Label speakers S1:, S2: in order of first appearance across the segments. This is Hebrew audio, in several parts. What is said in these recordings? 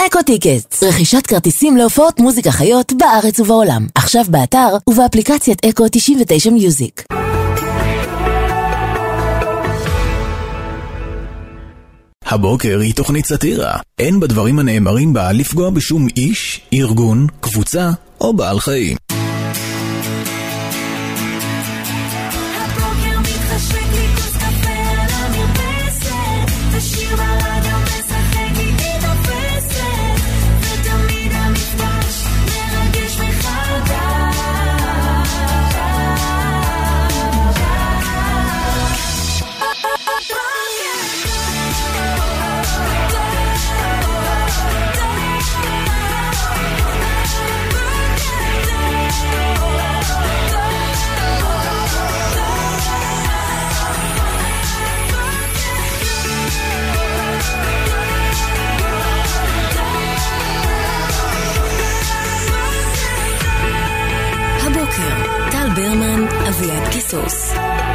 S1: אקו טיקטס, רכישת כרטיסים להופעות מוזיקה חיות בארץ ובעולם. עכשיו באתר ובאפליקציית אקו 99 מיוזיק.
S2: הבוקר היא תוכנית סאטירה. אין בדברים הנאמרים בה לפגוע בשום איש, ארגון, קבוצה או בעל חיים.
S1: טל ברמן, אביעד קיסוס.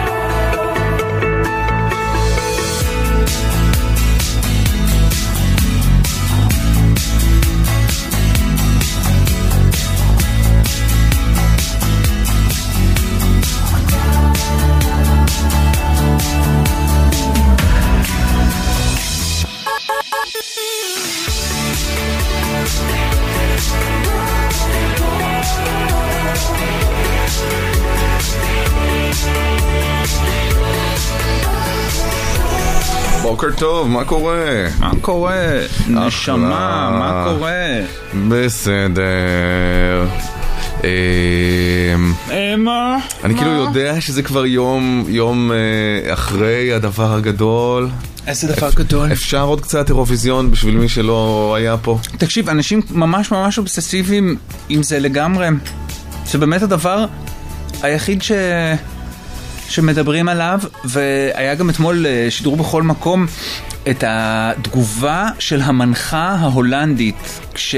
S3: בוקר טוב, מה קורה?
S4: מה קורה? נשמה, מה קורה?
S3: בסדר.
S4: מה?
S3: אני כאילו יודע שזה כבר יום אחרי הדבר הגדול.
S4: איזה דבר גדול?
S3: אפשר עוד קצת אירוויזיון בשביל מי שלא היה פה?
S4: תקשיב, אנשים ממש ממש אובססיביים עם זה לגמרי. זה באמת הדבר היחיד שמדברים עליו, והיה גם אתמול שידור בכל מקום את התגובה של המנחה ההולנדית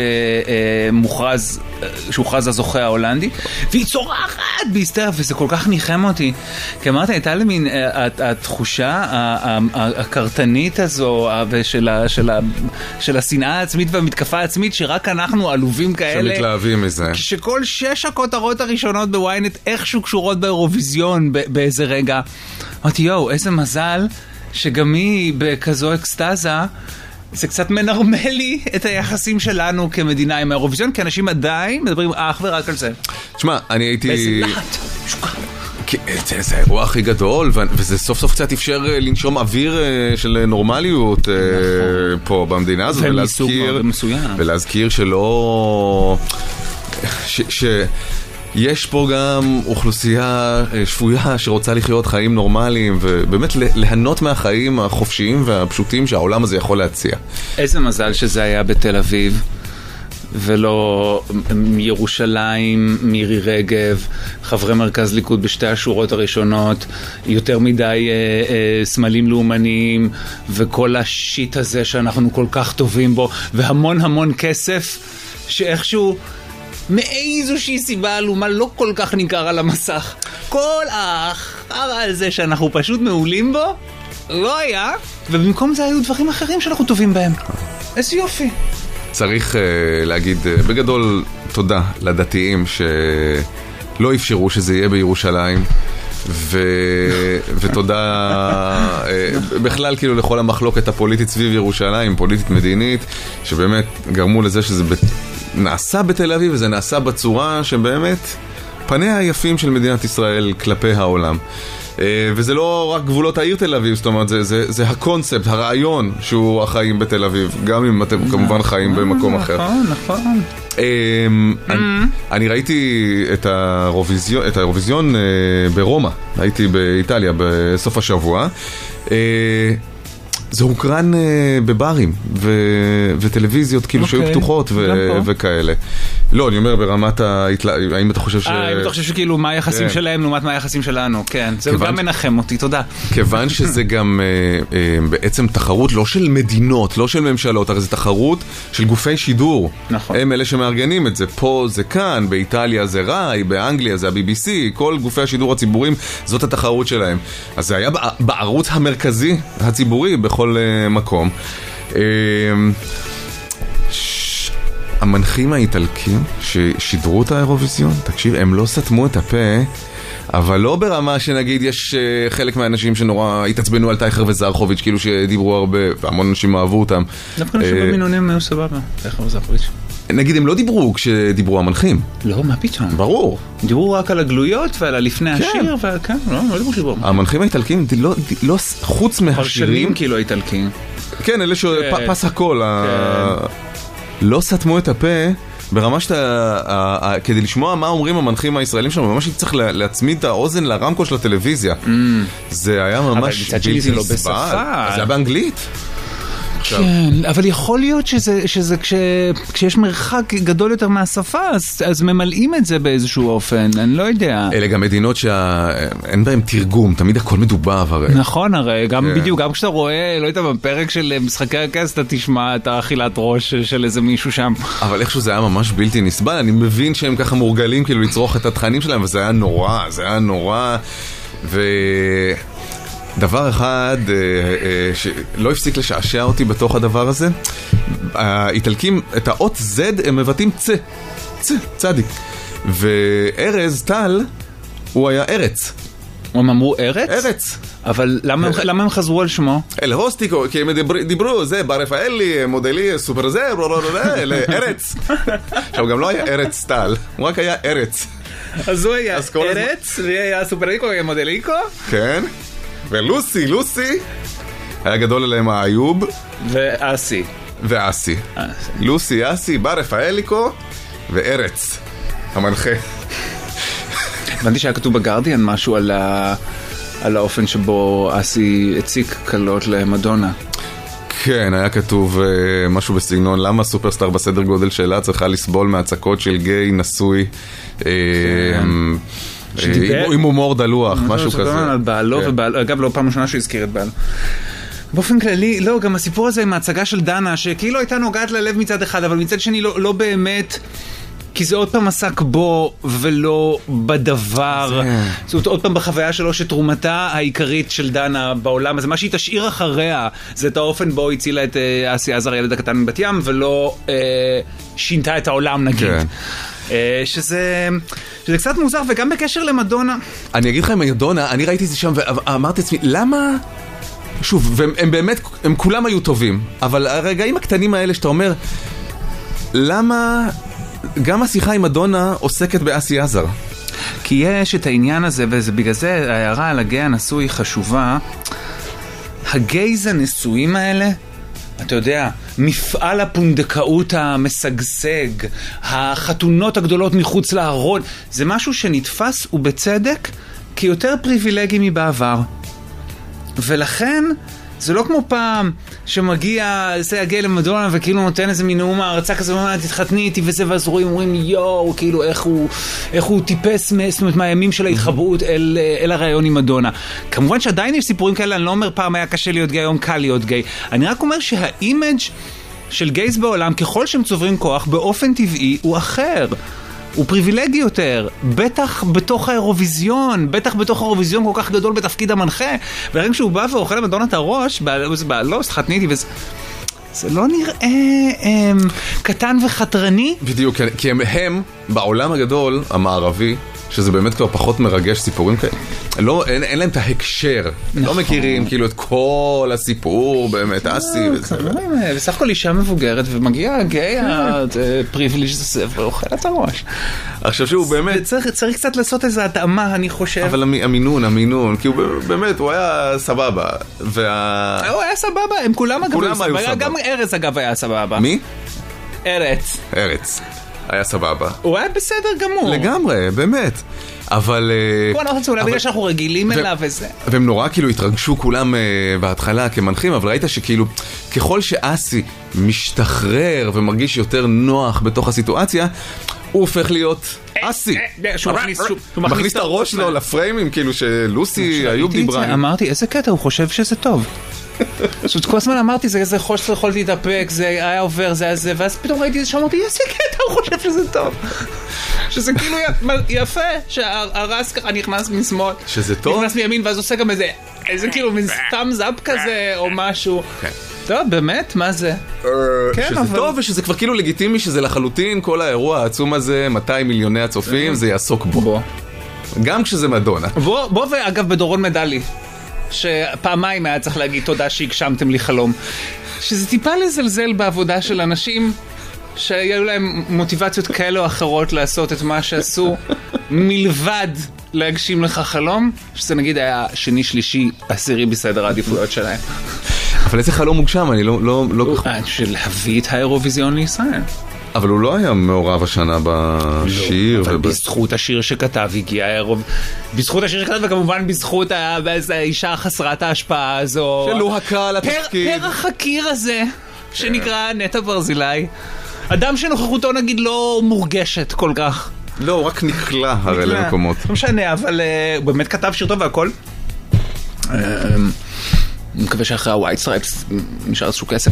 S4: כשהוכרז הזוכה ההולנדי, והיא צורחת בהיסטריה, וזה כל כך ניחם אותי, כי אמרת, הייתה לי מין התחושה הקרטנית הזו של השנאה העצמית והמתקפה העצמית, שרק אנחנו עלובים כאלה,
S3: שמתלהבים מזה,
S4: שכל 6 הכותרות הראשונות בוויינט איכשהו קשורות באירוויזיון באיזה רגע. אמרתי, יואו, איזה מזל שגם היא בכזו אקסטאזה. זה קצת מנרמל לי את היחסים שלנו כמדינה עם האירוויזיון, כי אנשים עדיין מדברים אך ורק על זה.
S3: תשמע, אני הייתי...
S4: באיזה לחט, שוקה.
S3: זה האירוע הכי גדול, וזה סוף סוף קצת אפשר לנשום אוויר של נורמליות פה במדינה הזאת, ולהזכיר שלא... יש פה גם אוכלוסייה שפויה שרוצה לחיות חיים נורמליים, ובאמת ליהנות מהחיים החופשיים והפשוטים שהעולם הזה יכול להציע.
S4: איזה מזל שזה היה בתל אביב, ולא מירושלים, מירי רגב, חברי מרכז ליכוד בשתי השורות הראשונות, יותר מדי סמלים לאומניים, וכל השיט הזה שאנחנו כל כך טובים בו, והמון המון כסף שאיכשהו מאיזושהי סיבה אלומה לא כל כך ניכר על המסך. כל החרא הזה שאנחנו פשוט מעולים בו לא היה, ובמקום זה היו דברים אחרים שאנחנו טובים בהם. איזה יופי.
S3: צריך להגיד בגדול תודה לדתיים שלא אפשרו שזה יהיה בירושלים, ותודה בכלל כאילו לכל המחלוקת הפוליטית סביב ירושלים, פוליטית מדינית, שבאמת גרמו לזה שזה נעשה בתל אביב, וזה נעשה בצורה שבאמת פניה היפים של מדינת ישראל כלפי העולם. וזה לא רק גבולות העיר תל אביב, זאת אומרת, זה הקונספט, הרעיון שהוא החיים בתל אביב, גם אם אתם כמובן חיים במקום אחר.
S4: נכון.
S3: אני ראיתי את האירוויזיון ברומא, הייתי באיטליה בסוף השבוע. זה הוקרן בברים וטלוויזיות כאילו שהיו פתוחות וכאלה. לא, אני אומר ברמת האם אתה חושב
S4: אם אתה חושב שכאילו מה היחסים שלהם לעומת מה היחסים שלנו, כן, זה גם מנחם אותי, תודה.
S3: כיוון שזה גם בעצם תחרות לא של מדינות, לא של ממשלות, הרי זה תחרות של גופי שידור. הם אלה שמארגנים את זה, פה זה כאן, באיטליה זה ראי, באנגליה זה ה-BBC, כל גופי השידור הציבוריים, זאת התחרות שלהם. אז זה היה בערוץ המרכזי הציבורי בכל מקום. המנחים האיטלקים ששידרו את האירוויזיון, תקשיב, הם לא סתמו את הפה, אבל לא ברמה שנגיד יש חלק מהאנשים שנורא התעצבנו על טייכר וזרחוביץ', כאילו שדיברו הרבה, והמון אנשים אהבו אותם.
S4: דווקא אנשים במינונים היו סבבה, טייכר וזרחוביץ'.
S3: נגיד, הם לא דיברו כשדיברו המנחים.
S4: לא, מה פתאום?
S3: ברור.
S4: דיברו רק על הגלויות ועל הלפני השיר, וכן, לא דיברו שדיברו.
S3: המנחים האיטלקים, לא, חוץ מהשירים...
S4: פרשנים כאילו האיטלקים.
S3: כן, אלה שפס הכל, לא סתמו את הפה, ברמה שאתה, כדי לשמוע מה אומרים המנחים הישראלים שלנו, ממש צריך להצמיד את האוזן לרמקול של הטלוויזיה. זה היה ממש בלתי נסבל. זה היה באנגלית.
S4: כן, אבל יכול להיות שזה כשיש מרחק גדול יותר מהשפה, אז ממלאים את זה באיזשהו אופן, אני לא יודע.
S3: אלה גם מדינות שאין בהם תרגום, תמיד הכל מדובר הרי.
S4: נכון, הרי, גם בדיוק, גם כשאתה רואה, לא יודע, בפרק של משחקי הכס, אתה תשמע את האכילת ראש של איזה מישהו שם.
S3: אבל איכשהו זה היה ממש בלתי נסבל, אני מבין שהם ככה מורגלים כאילו לצרוך את התכנים שלהם, וזה היה נורא, זה היה נורא, דבר אחד שלא הפסיק לשעשע אותי בתוך הדבר הזה, האיטלקים, את האות Z הם מבטאים צדיק, וארז טל הוא היה ארץ.
S4: הם אמרו ארץ?
S3: ארץ.
S4: אבל למה הם חזרו על שמו?
S3: אל הוסטיקו, כי הם דיברו, זה ברפאלי, מודלי, סופר זה, ארץ. עכשיו גם לא היה ארץ טל, הוא רק היה ארץ.
S4: אז הוא היה ארץ, והיה סופרליקו, היה מודליקו?
S3: כן. ולוסי, היה גדול עליהם האיוב ואסי לוסי, אסי, בר רפאליקו וארץ המנחה.
S4: הבנתי שהיה כתוב בגרדיאן משהו על האופן שבו אסי הציק קלות למדונה.
S3: כן, היה כתוב משהו בסגנון, למה סופרסטאר בסדר גודל שלה צריכה לסבול מהצקות של גיי נשוי עם הומור דלוח, משהו כזה.
S4: על בעלו ובעלו, אגב לא פעם ראשונה שהזכיר את בעלו. באופן כללי, לא, גם הסיפור הזה עם ההצגה של דנה, שכאילו הייתה נוגעת ללב מצד אחד, אבל מצד שני לא באמת, כי זה עוד פעם עסק בו ולא בדבר. זאת אומרת, עוד פעם בחוויה שלו שתרומתה העיקרית של דנה בעולם, אז מה שהיא תשאיר אחריה, זה את האופן בו היא הצילה את אסי עזר, ילד הקטן מבת ים, ולא שינתה את העולם נגיד. שזה קצת מוזר, וגם בקשר למדונה.
S3: אני אגיד לך עם מדונה, אני ראיתי את זה שם ואמרתי לעצמי, למה? שוב, והם באמת, הם כולם היו טובים, אבל הרגעים הקטנים האלה שאתה אומר, למה גם השיחה עם מדונה עוסקת באסי עזר?
S4: כי יש את העניין הזה, ובגלל זה ההערה על הגיי הנשוי חשובה. הגייז הנשואים האלה, אתה יודע, מפעל הפונדקאות המשגשג, החתונות הגדולות מחוץ לארון, זה משהו שנתפס ובצדק כיותר פריבילגי מבעבר. ולכן זה לא כמו פעם שמגיע זה הגיע למדונה וכאילו נותן איזה מין נאום הערצה כזה, תתחתני איתי וזה, ואז אומרים יואו, כאילו איך הוא טיפס מהימים של ההתחבאות אל הרעיון עם מדונה. כמובן שעדיין יש סיפורים כאלה, אני לא אומר פעם היה קשה להיות גיי, היום קל להיות גיי. אני רק אומר שהאימג' של גייז בעולם, ככל שהם צוברים כוח, באופן טבעי הוא אחר. הוא פריבילגי יותר, בטח בתוך האירוויזיון, כל כך גדול בתפקיד המנחה, ורגע שהוא בא ואוכל למדונה את הראש, לא, תחתניתי, זה לא נראה קטן וחתרני.
S3: בדיוק, כי הם בעולם הגדול, המערבי, שזה באמת כבר פחות מרגש סיפורים כאלה. לא, אין להם את ההקשר. לא מכירים כאילו את כל הסיפור, באמת, אסי וזה.
S4: בסך הכל אישה מבוגרת, ומגיע גיי הפריבילג' הזה, ואוכל את הראש.
S3: עכשיו שהוא באמת...
S4: צריך קצת לעשות איזו התאמה, אני חושב.
S3: אבל המינון, כי הוא באמת, הוא היה סבבה.
S4: הוא היה סבבה, הם כולם אגב היו סבבה. גם ארץ אגב היה סבבה.
S3: מי?
S4: ארץ.
S3: היה סבבה.
S4: הוא היה בסדר גמור.
S3: לגמרי, באמת. אבל...
S4: אולי בגלל שאנחנו רגילים אליו וזה.
S3: והם נורא כאילו התרגשו כולם בהתחלה כמנחים, אבל ראית שכאילו, ככל שאסי משתחרר ומרגיש יותר נוח בתוך הסיטואציה, הוא הופך להיות אסי. הוא מכניס את הראש שלו לפריימים, כאילו שלוסי, איוב דיברה.
S4: אמרתי, איזה קטע, הוא חושב שזה טוב. זאת כל הזמן אמרתי, זה חוש שיכולתי להתאפק, זה היה עובר, זה היה זה, ואז פתאום ראיתי את זה שאמרתי, איזה קטע, הוא חושב שזה טוב. שזה כאילו יפה, שהרס ככה נכנס משמאל,
S3: שזה טוב?
S4: נכנס מימין, ואז עושה גם איזה כאילו מין סתם זאפ כזה, או משהו. טוב, באמת? מה זה?
S3: שזה טוב ושזה כבר כאילו לגיטימי, שזה לחלוטין כל האירוע העצום הזה, 200 מיליוני הצופים, זה יעסוק בו. גם כשזה מדונה.
S4: בוא ואגב בדורון מדלי, שפעמיים היה צריך להגיד תודה שהגשמתם לי חלום. שזה טיפה לזלזל בעבודה של אנשים שהיו להם מוטיבציות כאלה או אחרות לעשות את מה שעשו, מלבד להגשים לך חלום, שזה נגיד היה שני, שלישי, עשירי בסדר העדיפויות שלהם.
S3: אבל איזה חלום מוגשם? אני לא...
S4: של להביא את האירוויזיון לישראל.
S3: אבל הוא לא היה מעורב השנה בשיר.
S4: אבל בזכות השיר שכתב הגיע בזכות השיר שכתב, וכמובן בזכות האישה חסרת ההשפעה הזו.
S3: שלו הקל התפקיד.
S4: פרח הקיר הזה, שנקרא נטע ברזילי. אדם שנוכחותו נגיד לא מורגשת כל כך.
S3: לא, הוא רק נקלע הרי למקומות.
S4: לא משנה, אבל הוא באמת כתב שיר טוב והכל. אני מקווה שאחרי הווייט סטרייפס נשאר איזשהו כסף.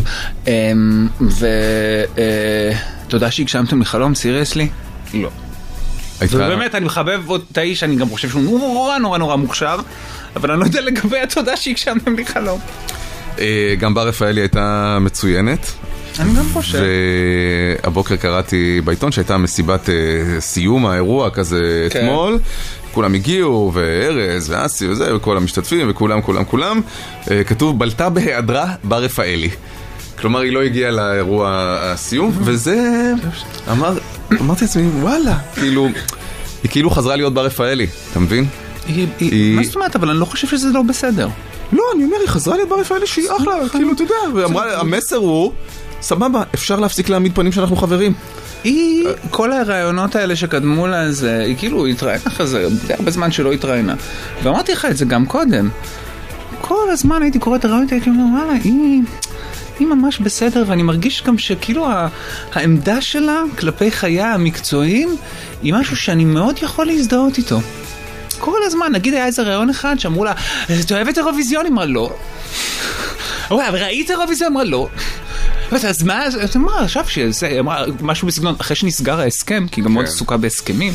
S4: ותודה שהגשמתם לי חלום, סיריוסלי? לא. ובאמת, אני מחבב את האיש, אני גם חושב שהוא נורא נורא נורא מוכשר, אבל אני לא יודע לגבי התודה שהגשמתם לי חלום.
S3: גם בר רפאלי הייתה מצוינת.
S4: אני גם חושב.
S3: והבוקר קראתי בעיתון שהייתה מסיבת סיום האירוע כזה אתמול. כולם הגיעו, וארז, ואסי וזה, וכל המשתתפים, וכולם, כולם. כתוב, בלטה בהיעדרה בר רפאלי. כלומר, היא לא הגיעה לאירוע הסיום, וזה... אמרתי לעצמי, וואלה, היא כאילו חזרה להיות בר רפאלי, אתה מבין?
S4: מה זאת אומרת? אבל אני לא חושב שזה לא בסדר.
S3: לא, אני אומר, היא חזרה להיות בר רפאלי שהיא אחלה, כאילו, אתה יודע, ואמרה, המסר הוא, סבבה, אפשר להפסיק להעמיד פנים שאנחנו חברים.
S4: כל הרעיונות האלה שקדמו לה, היא כאילו התראיינה אחרי זה, הרבה זמן שלא התראיינה. ואמרתי לך את זה גם קודם. כל הזמן הייתי קורא את הרעיונות, הייתי אומר, וואלה, היא ממש בסדר, ואני מרגיש גם שכאילו העמדה שלה כלפי חייה המקצועיים, היא משהו שאני מאוד יכול להזדהות איתו. כל הזמן, נגיד היה איזה רעיון אחד שאמרו לה, אתה אוהבת אירוויזיון? אמרה לא. ראית אירוויזיון? אמרה לא. אז מה, אתה אמרה, עכשיו שזה, אמרה משהו בסגנון, אחרי שנסגר ההסכם, כי גם מאוד עסוקה בהסכמים,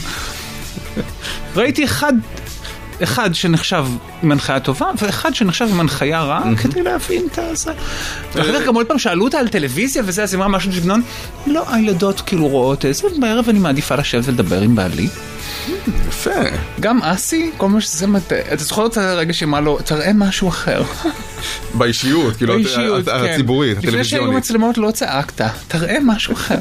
S4: ראיתי אחד שנחשב עם הנחיה טובה, ואחד שנחשב עם הנחיה רעה, כדי להבין את זה. ואחר גם עוד פעם שאלו אותה על טלוויזיה וזה, אז אמרה משהו בסגנון, לא, הילדות כאילו רואות איזה, בערב אני מעדיפה לשבת ולדבר עם בעלי.
S3: יפה.
S4: גם אסי, כל מה שזה מטה. אתה זוכר את הרגע שאמרה לו, תראה משהו אחר.
S3: באישיות, כאילו, הציבורית, הטלוויזיונית. לפני שהיו מצלמות לא צעקת, תראה משהו אחר.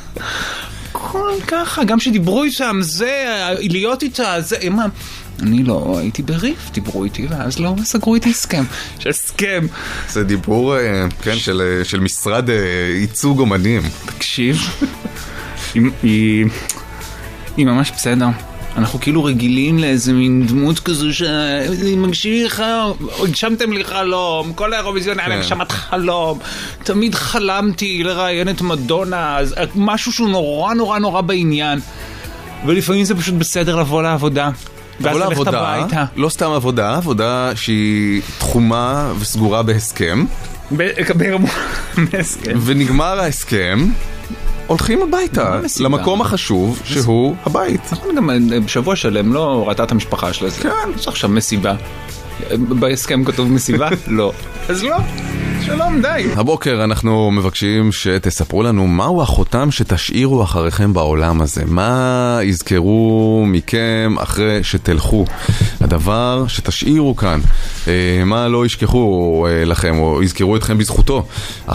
S3: כל ככה, גם שדיברו איתם, זה, להיות איתה, זה, אני לא הייתי בריף, דיברו איתי, ואז לא סגרו איתי הסכם. שהסכם. זה דיבור, כן, של משרד ייצוג אומנים.
S4: תקשיב, היא ממש בסדר. אנחנו כאילו רגילים לאיזה מין דמות כזו שאני מגשים לך, הגשמתם לי חלום, כל האירוויזיון היה הגשמת חלום, תמיד חלמתי לראיין את מדונה, משהו שהוא נורא נורא נורא בעניין, ולפעמים זה פשוט בסדר לבוא לעבודה, ואז ללכת הביתה.
S3: לא סתם עבודה שהיא תחומה וסגורה בהסכם, ונגמר ההסכם, הולכים הביתה, למקום החשוב שהוא הבית.
S4: נכון, גם בשבוע שלם לא ראתה את המשפחה שלה.
S3: כן.
S4: יש עכשיו מסיבה. בהסכם כתוב מסיבה? לא. אז לא. שלום, די.
S3: הבוקר אנחנו מבקשים שתספרו לנו מהו החותם שתשאירו אחריכם בעולם הזה. מה יזכרו מכם אחרי שתלכו? הדבר שתשאירו כאן. מה לא ישכחו לכם או יזכרו אתכם בזכותו? 1-900-72-99-99.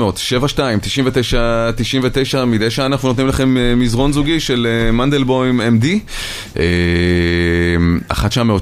S3: מדי שעה אנחנו נותנים לכם מזרון זוגי של מנדלבוים MD. 1-900-72-99-99.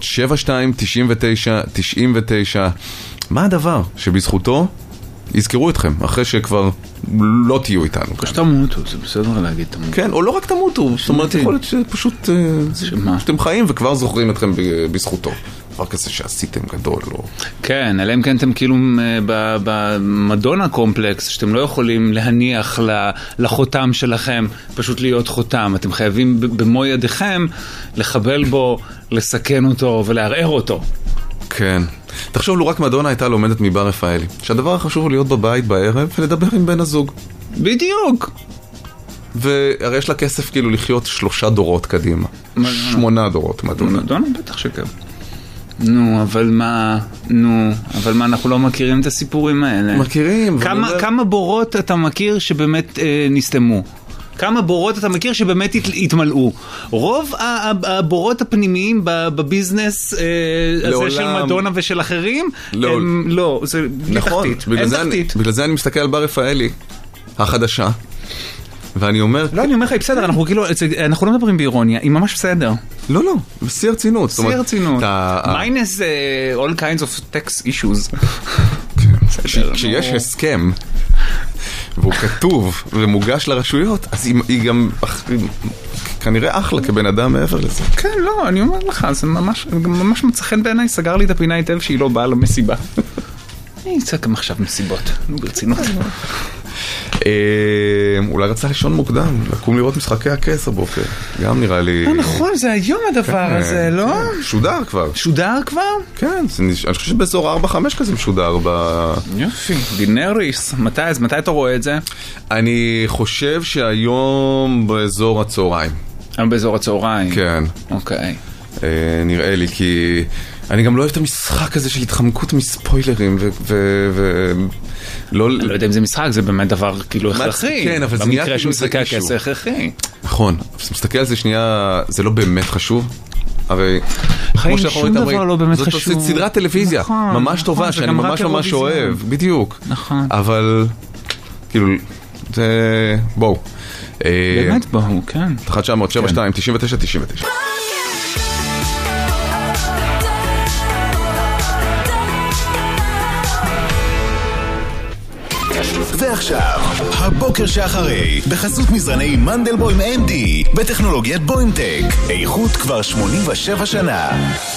S3: מה הדבר שבזכותו יזכרו אתכם אחרי שכבר לא תהיו איתנו?
S4: שתמותו, זה בסדר להגיד תמותו.
S3: כן, או לא רק תמותו, זאת אומרת, יכול להיות שפשוט שאתם חיים וכבר זוכרים אתכם בזכותו. דבר כזה שעשיתם גדול, לא?
S4: כן, אלא אם כן אתם כאילו במדונה קומפלקס, שאתם לא יכולים להניח לחותם שלכם, פשוט להיות חותם. אתם חייבים במו ידיכם לחבל בו, לסכן אותו ולערער אותו.
S3: כן. תחשוב, לו רק מדונה הייתה לומדת מבר רפאלי, שהדבר החשוב הוא להיות בבית בערב ולדבר עם בן הזוג.
S4: בדיוק.
S3: והרי יש לה כסף כאילו לחיות 3 דורות קדימה. 8 דורות מדונה.
S4: מדונה בטח שכן. נו, אבל מה, אנחנו לא מכירים את הסיפורים האלה.
S3: מכירים.
S4: כמה בורות אתה מכיר שבאמת נסתמו? כמה בורות אתה מכיר שבאמת התמלאו? רוב הבורות הפנימיים בביזנס הזה של מדונה ושל אחרים, לא, זה תחתית.
S3: בגלל זה אני מסתכל על בר רפאלי, החדשה, ואני אומר...
S4: לא, אני אומר לך, היא בסדר, אנחנו לא מדברים באירוניה, היא ממש בסדר.
S3: לא, בשיא הרצינות.
S4: בשיא הרצינות. Minus all kinds of tax issues.
S3: כשיש הסכם, והוא כתוב ומוגש לרשויות, אז היא גם כנראה אחלה כבן אדם מעבר לזה.
S4: כן, לא, אני אומר לך, זה ממש מצא חן בעיניי, סגר לי את הפינה היטב שהיא לא באה למסיבה. אני אצא גם עכשיו מסיבות, ברצינות.
S3: אולי רצה לישון מוקדם, לקום לראות משחקי הכס הבוקר. גם נראה לי...
S4: נכון, זה היום הדבר הזה, לא?
S3: שודר כבר.
S4: שודר כבר?
S3: כן, אני חושב שבאזור 4-5 כזה משודר.
S4: יופי, דינריס. מתי אתה רואה את זה?
S3: אני חושב שהיום באזור הצהריים.
S4: באזור הצהריים?
S3: כן.
S4: אוקיי.
S3: נראה לי, כי אני גם לא אוהב את המשחק הזה של התחמקות מספוילרים
S4: לא יודע אם זה משחק, זה באמת דבר כאילו הכרחי.
S3: כן, אבל זה נהיה
S4: במקרה שמשחקי הכס זה הכרחי.
S3: נכון, מסתכל על זה שנייה, זה לא באמת חשוב. הרי
S4: חיים, שום דבר לא באמת חשוב.
S3: זאת סדרת טלוויזיה ממש טובה, שאני ממש אוהב, בדיוק.
S4: נכון.
S3: אבל כאילו, זה... בואו.
S4: באמת בואו, כן.
S3: 1-900-72-99-99.
S2: ועכשיו, הבוקר שאחרי, בחסות מזרני מנדלבוים AMD, בטכנולוגיית בוימטק, איכות כבר 87 שנה.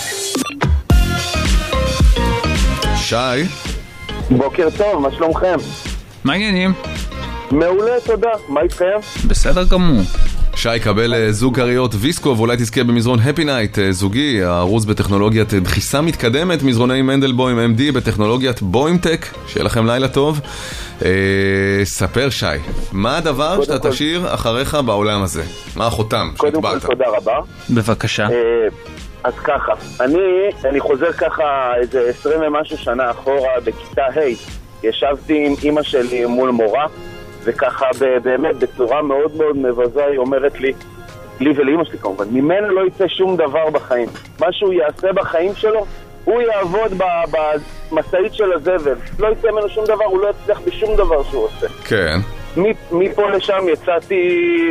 S3: שי.
S5: בוקר טוב, מה שלומכם?
S4: מה העניינים?
S5: מעולה, תודה. מה איתכם?
S4: בסדר גמור.
S3: שי, קבל זוג קריות ויסקו, ואולי תזכה במזרון Happy Night זוגי, הערוץ בטכנולוגיית דחיסה מתקדמת, מזרוני מנדלבוים AMD בטכנולוגיית בוימטק. שיהיה לכם לילה טוב. ספר, שי, מה הדבר שאתה תשאיר אחריך בעולם הזה? מה החותם שהטבעת?
S5: קודם כל, תודה רבה.
S4: בבקשה.
S5: אז ככה, אני חוזר ככה איזה 20 ומשהו שנה אחורה בכיתה ה' ישבתי עם אמא שלי מול מורה, וככה באמת בצורה מאוד מאוד מבזה היא אומרת לי ולאמא שלי כמובן, ממנו לא יצא שום דבר בחיים. מה שהוא יעשה בחיים שלו, הוא יעבוד במסעית של הזבל. לא יצא ממנו שום דבר, הוא לא יצליח בשום דבר שהוא עושה.
S3: כן.
S5: מפה לשם יצאתי,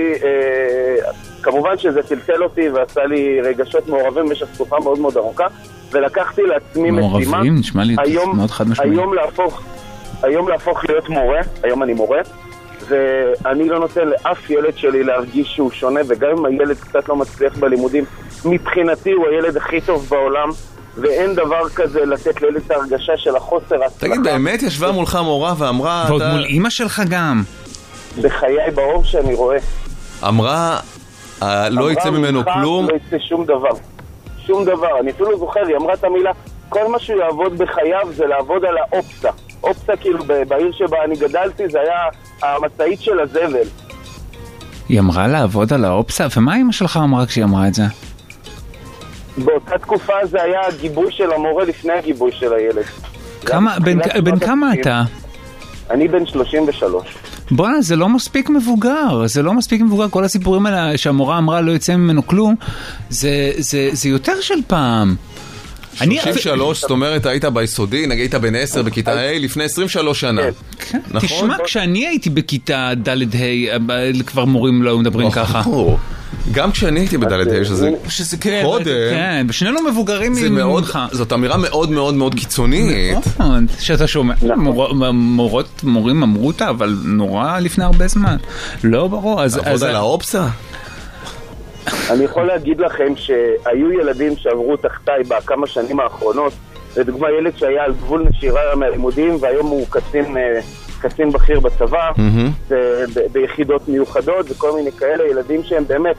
S5: כמובן שזה טלטל אותי ועשה לי רגשות מעורבים במשך תקופה מאוד מאוד ארוכה, ולקחתי לעצמי משימה.
S4: מעורבים? נשמע לי מאוד חד משמעי.
S5: היום להפוך להיות מורה, היום אני מורה, ואני לא נותן לאף ילד שלי להרגיש שהוא שונה, וגם אם הילד קצת לא מצליח בלימודים, מבחינתי הוא הילד הכי טוב בעולם, ואין דבר כזה לתת לילד את ההרגשה של החוסר הצלחה.
S3: תגיד, באמת ישבה מולך מורה ואמרה...
S4: ועוד מול אמא שלך גם.
S5: בחיי באור שאני רואה.
S3: אמרה, לא יצא ממנו כלום?
S5: לא יצא שום דבר. שום דבר. אני אפילו זוכר, היא אמרה את המילה, כל מה שהוא יעבוד בחייו זה לעבוד על האופסה. אופסה כאילו בעיר שבה אני גדלתי, זה היה המצאית של הזבל.
S4: היא אמרה לעבוד על האופסה? ומה אמא שלך אמרה כשהיא אמרה את זה?
S5: באותה תקופה זה היה הגיבוי של המורה לפני הגיבוי של הילד.
S4: בן כמה אתה?
S5: אני בן 33.
S4: בוא'נה, זה לא מספיק מבוגר, כל הסיפורים האלה שהמורה אמרה לא יצא ממנו כלום, זה יותר של פעם.
S3: 33, זאת אומרת, היית ביסודי, נגיד היית בן 10 בכיתה ה' לפני 23 שנה.
S4: תשמע, כשאני הייתי בכיתה ד' ה', כבר מורים לא מדברים ככה.
S3: גם כשאני הייתי בד' ה'
S4: שזה קודם. כן, ושנינו מבוגרים ממך.
S3: זאת אמירה מאוד מאוד מאוד קיצונית.
S4: נכון, שאתה שומע. מורים אמרו אותה, אבל נורא לפני הרבה זמן. לא ברור.
S3: עבוד על האופסה?
S5: אני יכול להגיד לכם שהיו ילדים שעברו תחתיי בכמה שנים האחרונות, לדוגמה ילד שהיה על גבול נשירה מהלימודים והיום הוא קצין בכיר בצבא, ביחידות מיוחדות וכל מיני כאלה, ילדים שהם באמת,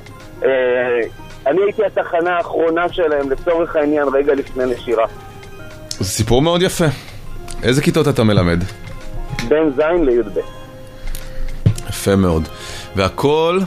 S5: אני הייתי התחנה האחרונה שלהם לצורך העניין רגע לפני נשירה.
S3: זה סיפור מאוד יפה. איזה כיתות אתה מלמד?
S5: בין זין לי"ב.
S3: יפה מאוד. והכל...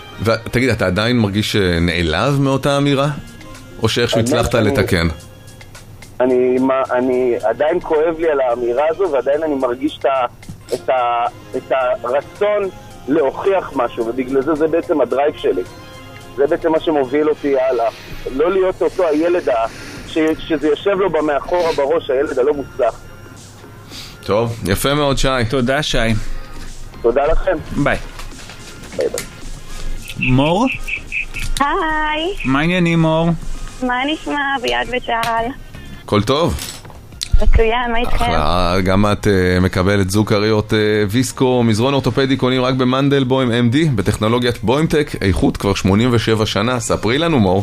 S3: תגיד, אתה עדיין מרגיש נעלב מאותה אמירה? או שאיכשהו הצלחת לתקן?
S5: אני עדיין כואב לי על האמירה הזו, ועדיין אני מרגיש את הרצון להוכיח משהו, ובגלל זה בעצם הדרייב שלי. זה בעצם מה שמוביל אותי הלאה. לא להיות אותו הילד שזה יושב לו במאחורה בראש, הילד הלא מוצלח.
S3: טוב, יפה מאוד שי.
S4: תודה שי.
S5: תודה לכם.
S4: ביי.
S5: ביי ביי.
S4: מור?
S6: היי,
S4: מה העניינים מור?
S6: מה נשמע ביד וצהל?
S3: הכל טוב?
S6: מצוין, מה איתכם?
S3: אחלה, גם את מקבלת זוג כריות ויסקו, מזרון אורתופדי קונים רק במנדלבוים MD, בטכנולוגיית בוימטק, איכות כבר 87 שנה, ספרי לנו מור.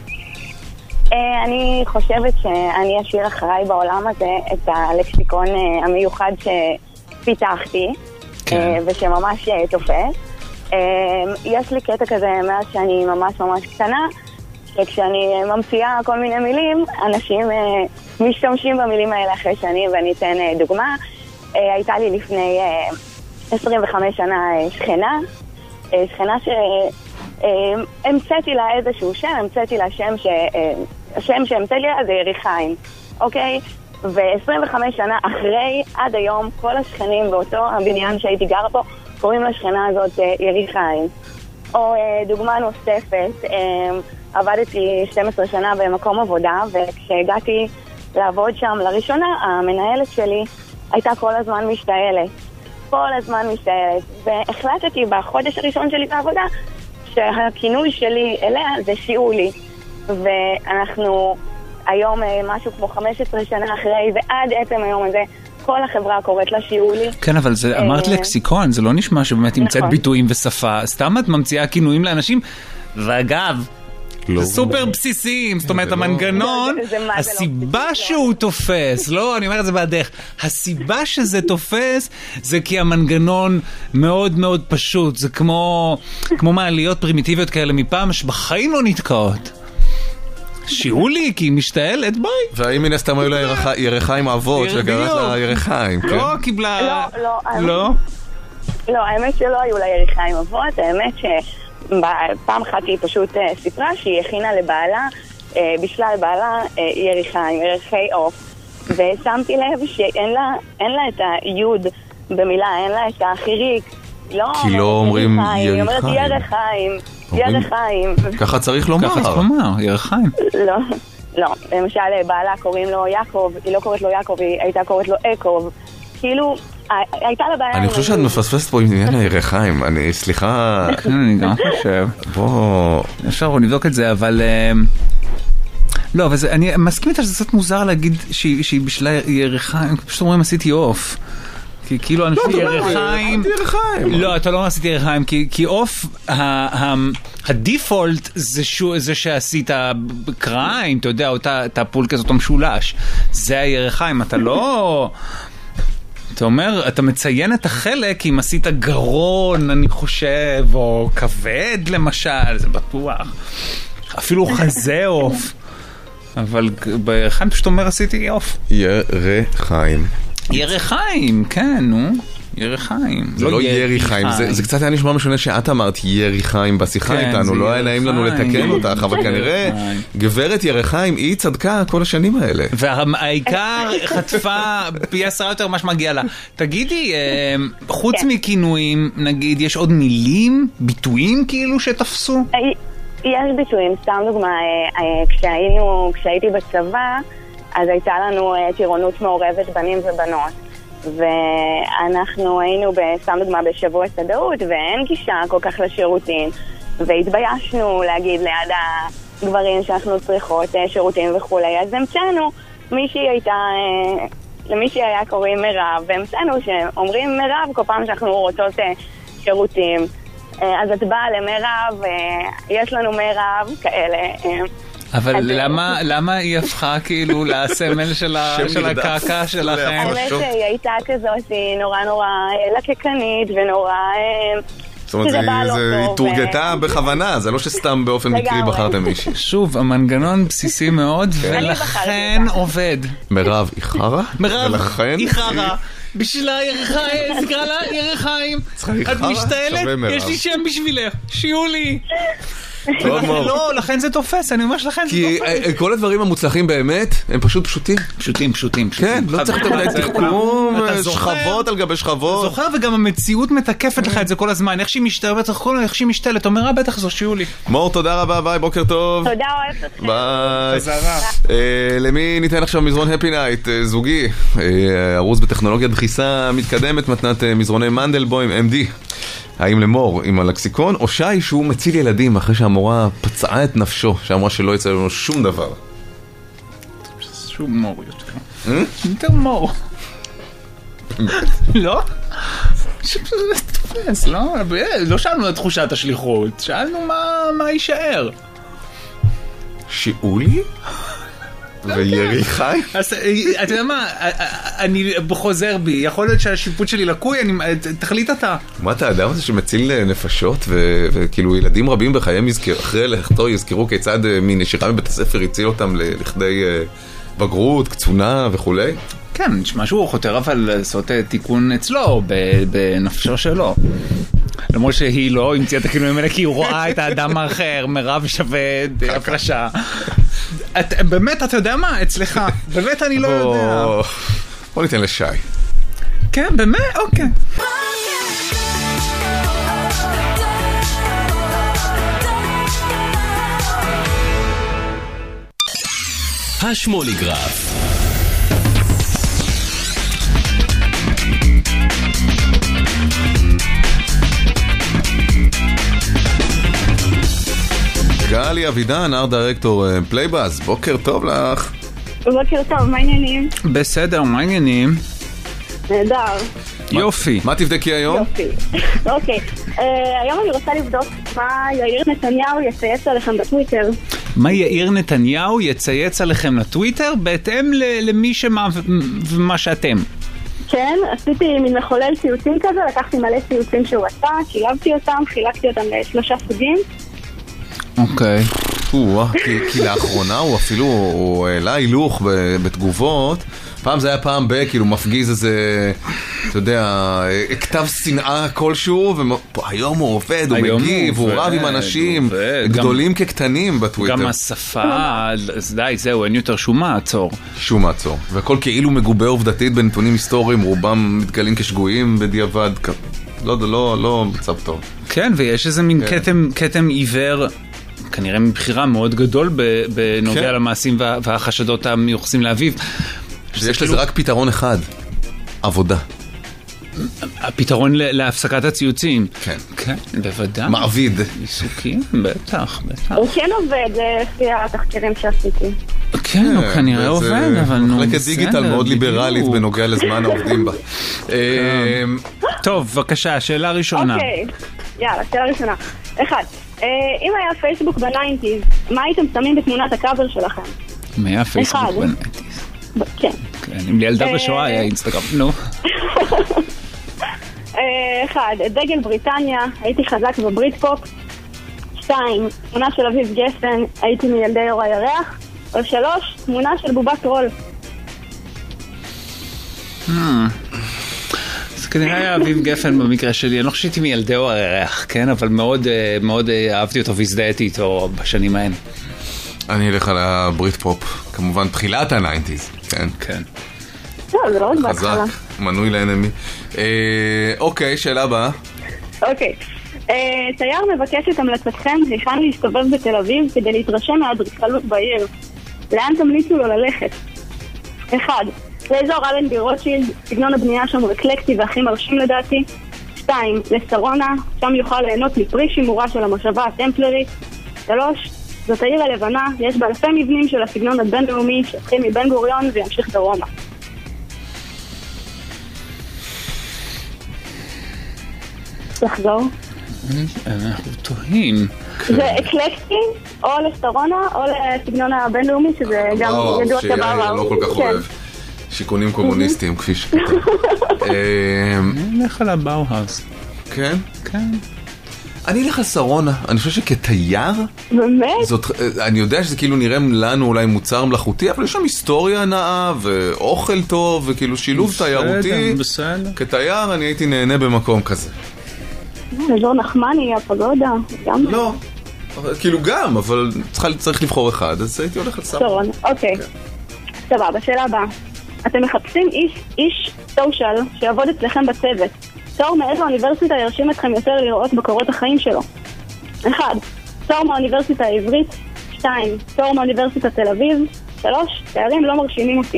S6: אני חושבת שאני אשאיר אחריי בעולם הזה את הלקסיקון המיוחד שפיתחתי, ושממש תופס. יש לי קטע כזה מאז שאני ממש קטנה, שכשאני ממציאה כל מיני מילים, אנשים משתמשים במילים האלה אחרי שנים, ואני אתן דוגמה. הייתה לי לפני 25 שנה שכנה שהמצאתי לה איזשהו שם, המצאתי לה השם שהמצאתי לה זה יריחיים, אוקיי? ו25 שנה אחרי, עד היום, כל השכנים באותו הבניין שהייתי גרה פה, קוראים לשכנה הזאת יריחיים. או דוגמה נוספת, עבדתי 12 שנה במקום עבודה, וכשהגעתי לעבוד שם לראשונה, המנהלת שלי הייתה כל הזמן משתעלת. והחלטתי בחודש הראשון שלי בעבודה, שהכינוי שלי אליה זה שיעולי. ואנחנו היום משהו כמו 15 שנה אחרי, ועד עצם היום הזה, כל החברה קוראת לה שיעולי.
S4: כן, אבל זה אמרת לקסיקון, זה לא נשמע שבאמת המצאת ביטויים ושפה. סתם את ממציאה כינויים לאנשים, ואגב, זה סופר בסיסיים, זאת אומרת המנגנון, הסיבה שהוא תופס, לא, אני אומר את זה בעדך, הסיבה שזה תופס זה כי המנגנון מאוד מאוד פשוט, זה כמו מעליות פרימיטיביות כאלה מפעם שבחיים לא נתקעות. שיעולי, כי היא משתעלת, ביי.
S3: והאם מן הסתם היו לה ירחיים אבות וקראת לה ירחיים, כן?
S4: לא, קיבלה...
S6: לא, האמת שלא היו לה ירחיים אבות, האמת שפעם אחת היא פשוט סיפרה שהיא הכינה לבעלה, בשלה לבעלה ירחיים, ירחי עוף, ושמתי לב שאין לה את היוד במילה, אין לה את החיריק.
S3: כי לא אומרים ירחיים.
S6: היא אומרת ירחיים.
S3: ככה צריך לומר.
S4: ירחיים.
S6: לא, למשל בעלה קוראים לו יעקב, היא לא קוראת לו יעקב, היא הייתה קוראת לו אקוב. כאילו, הייתה לה בעיה...
S3: אני חושב שאת מפספסת פה עם עניין הירחיים, סליחה...
S4: אני גם חושב. אפשר נבדוק את זה, אבל... לא, אני מסכים איתה שזה קצת מוזר להגיד שהיא בשלה ירחיים, פשוט אומרים עשיתי עוף. כי כאילו אנשים ירחיים... לא, אתה לא עשיתי ירחיים, כי עוף, הדיפולט זה שעשית קריים, אתה יודע, אותה פולקה זאת המשולש. זה הירחיים, אתה לא... אתה אומר, אתה מציין את החלק אם עשית גרון, אני חושב, או כבד למשל, זה בטוח. אפילו חזה עוף. אבל בירחיים פשוט אומר עשיתי עוף.
S3: ירחיים.
S4: ירחיים, כן, נו. ירחיים.
S3: זה לא יריחיים, זה קצת היה נשמע משונה שאת אמרת יריחיים בשיחה איתנו, לא היה נעים לנו לתקן אותך, אבל כנראה גברת ירחיים היא צדקה כל השנים האלה.
S4: והעיקר חטפה פי 10 יותר מה שמגיע לה. תגידי, חוץ מכינויים, נגיד, יש עוד מילים, ביטויים כאילו שתפסו?
S6: יש ביטויים, סתם דוגמה, כשהייתי בצבא, אז הייתה לנו טירונות מעורבת בנים ובנות. ואנחנו היינו בסתם דוגמה בשבוע סדאות ואין גישה כל כך לשירותים והתביישנו להגיד ליד הגברים שאנחנו צריכות שירותים וכולי, אז המצאנו למישהי היה קוראים מירב והמצאנו שאומרים מירב כל פעם שאנחנו רוצות שירותים, אז את באה למירב, יש לנו מירב כאלה.
S4: אבל למה היא הפכה כאילו לסמל של הקעקע שלכם?
S6: האמת שהיא הייתה כזאת, היא נורא לקקנית ונורא...
S3: זאת אומרת, היא תורגתה בכוונה, זה לא שסתם באופן מקרי בחרתם מישהי.
S4: שוב, המנגנון בסיסי מאוד, ולכן עובד.
S3: מירב, היא חרה?
S4: מירב, היא חרה. בשבילה ירחיים, תקרא לה ירחיים. את משתעלת? יש לי שם בשבילך, שיעולי. לא, לכן זה תופס, אני אומר שלכן זה
S3: כי
S4: תופס.
S3: כל הדברים המוצלחים באמת, הם פשוט פשוטים.
S4: פשוטים.
S3: כן, לא צריך יותר מדי תחכום, שכבות על גבי שכבות.
S4: זוכר, וגם המציאות מתקפת לך את זה כל הזמן. איך שהיא משתלת, איך שהיא משתלת. אומר, בטח זו שיולי.
S3: מור, תודה רבה, ביי, בוקר טוב.
S6: תודה, אוהבת אתכם.
S3: ביי.
S4: חזרה.
S3: למי ניתן עכשיו מזרון הפי נייט, זוגי, ערוץ בטכנולוגיית דחיסה מתקדמת, מתנת מזרוני מנדלבוים, MD. האם למור עם הלקסיקון, או שי שהוא מציל ילדים אחרי שהמורה פצעה את נפשו, שאמרה שלא יצא לנו שום דבר.
S4: שום מור יותר מור. לא? תופס, לא? לא שאלנו את תחושת השליחות, שאלנו מה יישאר.
S3: שאולי? וירי חי?
S4: אז אתה יודע מה, אני חוזר בי, יכול להיות שהשיפוט שלי לקוי, תחליט אתה.
S3: מה אתה האדם הזה שמציל נפשות, וכאילו ילדים רבים בחייהם אחרי לכתו יזכרו כיצד מנשירה מבית הספר הציל אותם לכדי בגרות, קצונה וכולי?
S4: כן, נשמע שהוא חותר אבל לעשות תיקון אצלו, בנפשו שלו. למרות שהיא לא המציאה את הכינויים האלה, כי היא רואה את האדם האחר, מרב שווה הפרשה. באמת, אתה יודע מה? אצלך. באמת אני לא יודע.
S3: בוא ניתן לשי.
S4: כן, באמת? אוקיי.
S2: השמוליגרף.
S3: גלי אבידן, ארט דירקטור פלייבאז, בוקר טוב לך.
S6: בוקר טוב, מה העניינים?
S4: בסדר, מה העניינים?
S6: נהדר.
S4: יופי.
S3: מה תבדקי היום?
S6: יופי. אוקיי, היום אני רוצה לבדוק מה יאיר נתניהו יצייץ עליכם בטוויטר.
S4: מה יאיר נתניהו יצייץ עליכם לטוויטר בהתאם למי ומה שאתם.
S6: כן, עשיתי מין מחולל ציוצים כזה, לקחתי מלא ציוצים שהוא עשה, שילבתי אותם, חילקתי אותם לשלושה סוגים.
S4: אוקיי.
S3: כי לאחרונה הוא אפילו, הוא העלה הילוך בתגובות. פעם זה היה פעם כאילו מפגיז איזה, אתה יודע, כתב שנאה כלשהו, והיום הוא עובד, הוא מגיב, הוא רב עם אנשים גדולים כקטנים בטוויטר.
S4: גם השפה, אז די, זהו, אין יותר שום מעצור.
S3: שום מעצור. והכל כאילו מגובה עובדתית בנתונים היסטוריים, רובם מתגלים כשגויים בדיעבד. לא מצב טוב.
S4: כן, ויש איזה מין כתם עיוור, כנראה מבחירה מאוד גדול בנוגע למעשים והחשדות המיוחסים לאביב.
S3: שיש לזה רק פתרון אחד, עבודה.
S4: הפתרון להפסקת הציוצים.
S3: כן.
S4: כן, בוודאי.
S3: מעביד.
S4: עיסוקים, בטח.
S6: הוא כן עובד, לפי התחקירים שעשיתי.
S4: כן, הוא כנראה עובד, אבל נו,
S3: מחלקת דיגיטל מאוד ליברלית בנוגע לזמן העובדים בה.
S4: טוב, בבקשה, שאלה ראשונה.
S6: אוקיי, יאללה, שאלה ראשונה. אחד, אם היה פייסבוק בניינטיז, מה הייתם שמים בתמונת הקאבר שלכם?
S4: מה היה פייסבוק בניינטיז?
S6: כן.
S4: אם לי ילדה בשואה היה אינסטגרם, נו.
S6: אחד, דגל בריטניה, הייתי חזק בברית פופ. 2, תמונה של אביב גפן, הייתי מילדי אור הירח. או 3, תמונה של בובת רול.
S4: זה כנראה היה אביב גפן במקרה שלי, אני לא חושבתי מילדי אור הירח, כן? אבל מאוד אהבתי אותו והזדהיתי איתו בשנים ההן.
S3: אני אלך על הברית פופ, כמובן תחילת הניינטיז, כן?
S4: כן.
S6: זה לא רק בהתחלה.
S3: חזק, מנוי לאנמי. אוקיי, שאלה הבאה.
S6: אוקיי. תייר מבקש את המלצתכם היכן להסתובב בתל אביב כדי להתרשם מהאדריכלות בעיר. לאן תמליצו לו ללכת? 1. לאזור אלנבי רוטשילד, סגנון הבנייה שם הוא אקלקטי והכי מרשים לדעתי. 2. לשרונה, שם יוכל ליהנות מפרי שימורה של המושבה הטמפלרית. 3. זאת העיר הלבנה, יש בה אלפי מבנים של הסגנון הבינלאומי שהתחיל מבן גוריון וימשיך דרומה. לחזור.
S4: אנחנו תוהים.
S6: זה אקלקטי, או לשרונה, או לסגנון הבינלאומי, שזה גם ידוע כבעבר.
S3: לא כל כך אוהב. שיכונים קומוניסטיים, כפי שכתב.
S4: נלך על הבאוהאוס.
S3: כן?
S4: כן.
S3: אני אלך על שרונה, אני חושב שכתייר,
S6: באמת?
S3: אני יודע שזה כאילו נראה לנו אולי מוצר מלאכותי, אבל יש שם היסטוריה נאה ואוכל טוב וכאילו שילוב תיירותי.
S4: בסדר.
S3: כתייר אני הייתי נהנה במקום כזה.
S6: אזור נחמני, הפגודה, גם.
S3: לא, כאילו גם, אבל צריך לבחור אחד, אז הייתי הולך לסאורמן.
S6: סאורמן, אוקיי. סבבה, שאלה הבאה. אתם מחפשים איש סושיאל שיעבוד אצלכם בצוות. תואר מאיזו אוניברסיטה ירשים אתכם יותר לראות בקורות החיים שלו? 1. תואר מהאוניברסיטה העברית. 2. תואר מהאוניברסיטת תל אביב. 3. תארים לא מרשימים אותי.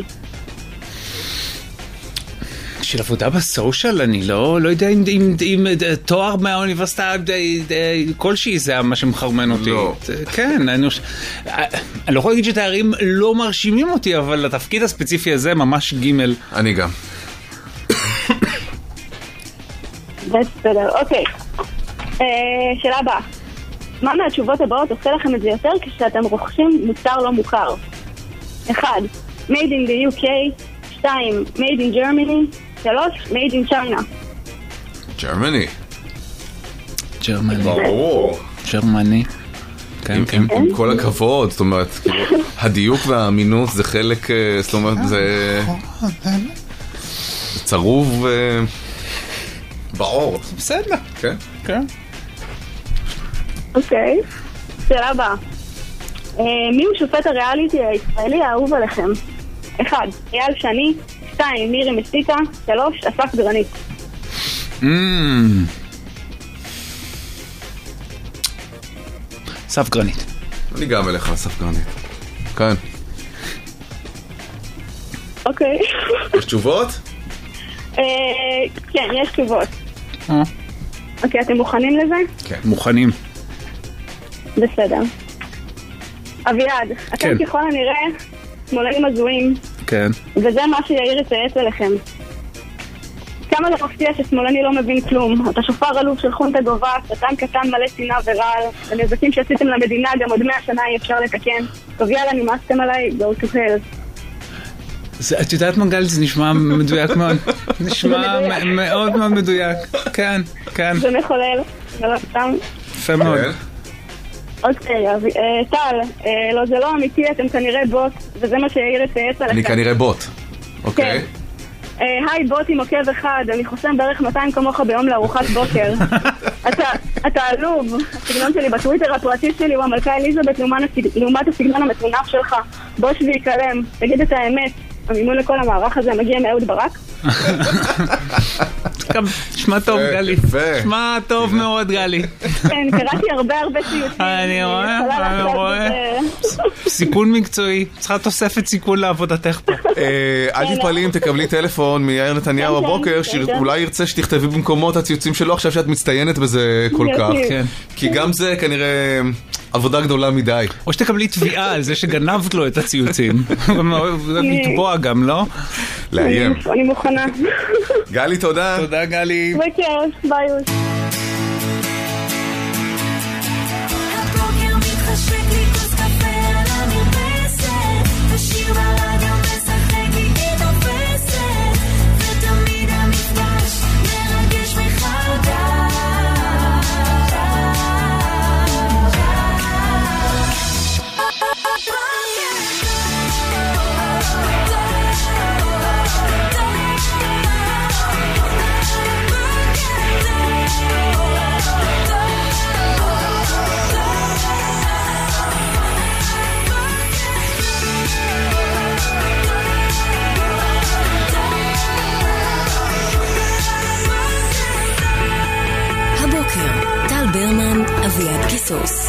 S4: של עבודה בסושיאל, אני לא יודע אם תואר מהאוניברסיטה כלשהי זה מה שמחרמן אותי.
S3: לא.
S4: כן, אני לא יכול להגיד שתארים לא מרשימים אותי, אבל התפקיד הספציפי הזה ממש גימל.
S3: אני גם.
S6: בסדר, אוקיי. שאלה הבאה. מה מהתשובות הבאות עושה לכם את זה יותר כשאתם רוכשים מוצר לא מוכר? 1. Made in the UK. 2. Made in Germany. 3. Made in China.
S3: ג'רמני.
S4: ג'רמני.
S3: ברור.
S4: ג'רמני. כן, כן.
S3: עם כל הכבוד, זאת אומרת, הדיוק והאמינות זה חלק, זאת אומרת, זה צרוב בעור.
S4: בסדר.
S3: כן?
S4: כן.
S6: אוקיי. שאלה הבאה. מי הוא שופט הריאליטי הישראלי האהוב עליכם? 1. אייל שני. 2. מירי מסיקה. 3. אסף גרנית.
S4: אסף גרנית.
S3: אני גם אלך אסף גרנית. כן.
S6: אוקיי.
S3: יש תשובות?
S6: כן, יש תשובות. אוקיי, אתם מוכנים לזה?
S3: כן.
S4: מוכנים.
S6: בסדר. אביעד, אתם ככל הנראה שמאלנים הזויים.
S4: כן.
S6: וזה מה שיאיר יצייץ אליכם. כמה זה מפתיע ששמאלני לא מבין כלום. אתה שופר אלוף של חונטה גובה, קטן מלא שנאה ורעל, הנזקים שעשיתם למדינה גם עוד 100 שנה אי אפשר לתקן. טוב יאללה, נמאסתם עליי, go to hell.
S4: את יודעת מגל, זה נשמע מדויק מאוד. נשמע מאוד מאוד מדויק. כן, כן.
S6: זה מחולל. זה לא סתם.
S4: יפה מאוד.
S6: אוקיי, טל, לא, זה לא אמיתי, אתם כנראה בוט, וזה מה שיאיר יצייץ עליכם.
S3: אני כנראה בוט. אוקיי.
S6: היי בוט עם עוקב אחד, אני חוסם בערך 200 כמוך ביום לארוחת בוקר. אתה עלוב. הסגנון שלי בטוויטר הפרטי שלי הוא המלכה אליזבת לעומת הסגנון המטונף שלך. בוש ויקלם, תגיד את האמת. המימון לכל המערך הזה מגיע מאהוד ברק?
S4: שמע טוב גלי, שמע טוב מאוד גלי.
S6: כן, קראתי הרבה ציוצים.
S4: אני רואה. סיכון מקצועי, צריכה תוספת סיכון לעבודתך פה.
S3: אל תתפלאי אם תקבלי טלפון מיאיר נתניהו הבוקר, שאולי ירצה שתכתבי במקומות הציוצים שלו עכשיו שאת מצטיינת בזה כל כך. כי גם זה כנראה עבודה גדולה מדי.
S4: או שתקבלי תביעה על זה שגנבת לו את הציוצים. לתבוע גם, לא?
S3: לאיים.
S6: אני מוכנה.
S3: גלי, תודה.
S4: תודה, גלי.
S6: בכיף, ביי.
S7: הבוקר מתחשק לי כוס קפה על המרפסת, השיר ברדיו משחק איתי תופסת, ותמיד המפגש מרגש מחדש.
S1: הבוקר, טל ברמן, אביעד קיסוס.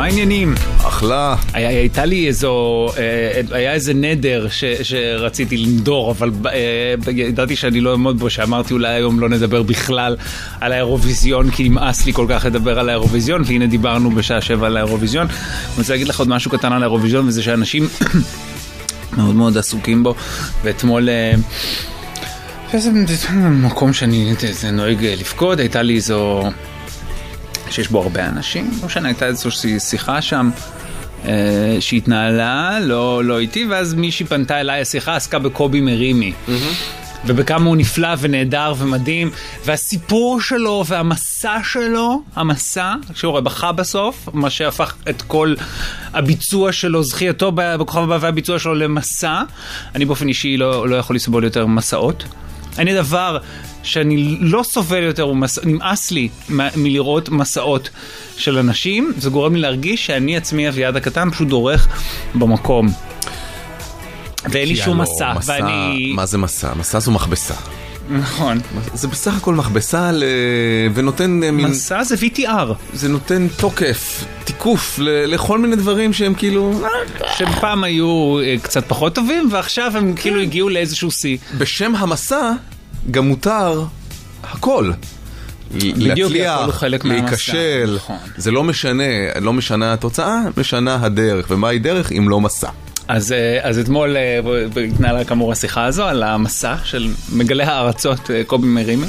S4: מה העניינים?
S3: אחלה.
S4: הייתה לי היה איזה נדר שרציתי לנדור, אבל ידעתי שאני לא אעמוד בו, שאמרתי אולי היום לא נדבר בכלל על האירוויזיון, כי נמאס לי כל כך לדבר על האירוויזיון, והנה דיברנו בשעה 7 על האירוויזיון. אני רוצה להגיד לך עוד משהו קטן על האירוויזיון, וזה שאנשים מאוד מאוד עסוקים בו, ואתמול איזה מקום שאני נוהג לפקוד, הייתה לי איזו שיש בו הרבה אנשים, לא משנה, הייתה איזושהי שיחה שם שהתנהלה, לא איתי, ואז מישהי פנתה אליי, השיחה עסקה בקובי מרימי, ובכמה הוא נפלא ונהדר ומדהים, והסיפור שלו והמסע שלו, שהוא רואה בכה בסוף, מה שהפך את כל הביצוע שלו, זכייתו בכוכב הבא והביצוע שלו למסע. אני באופן אישי לא יכול לסבול יותר מסעות. אני דבר שאני לא סובל יותר, נמאס לי מלראות מסעות של אנשים, זה גורם לי להרגיש שאני עצמי אביעד הקטן פשוט דורך במקום. ואין לי שום מסע, ואני...
S3: מה זה מסע? מסע זו מכבסה.
S4: נכון.
S3: זה בסך הכל מכבסה ונותן...
S4: מסע זה VTR.
S3: זה נותן תוקף, תיקוף לכל מיני דברים שהם כאילו...
S4: שפעם היו קצת פחות טובים, ועכשיו הם כאילו הגיעו לאיזשהו שיא.
S3: בשם המסע גם מותר הכל. להצליח, להיכשל, זה לא משנה התוצאה, משנה הדרך. ומה היא דרך אם לא מסע?
S4: אז אתמול התנהלה כאמור השיחה הזו על המסע של מגלה הארצות קובי מרימי.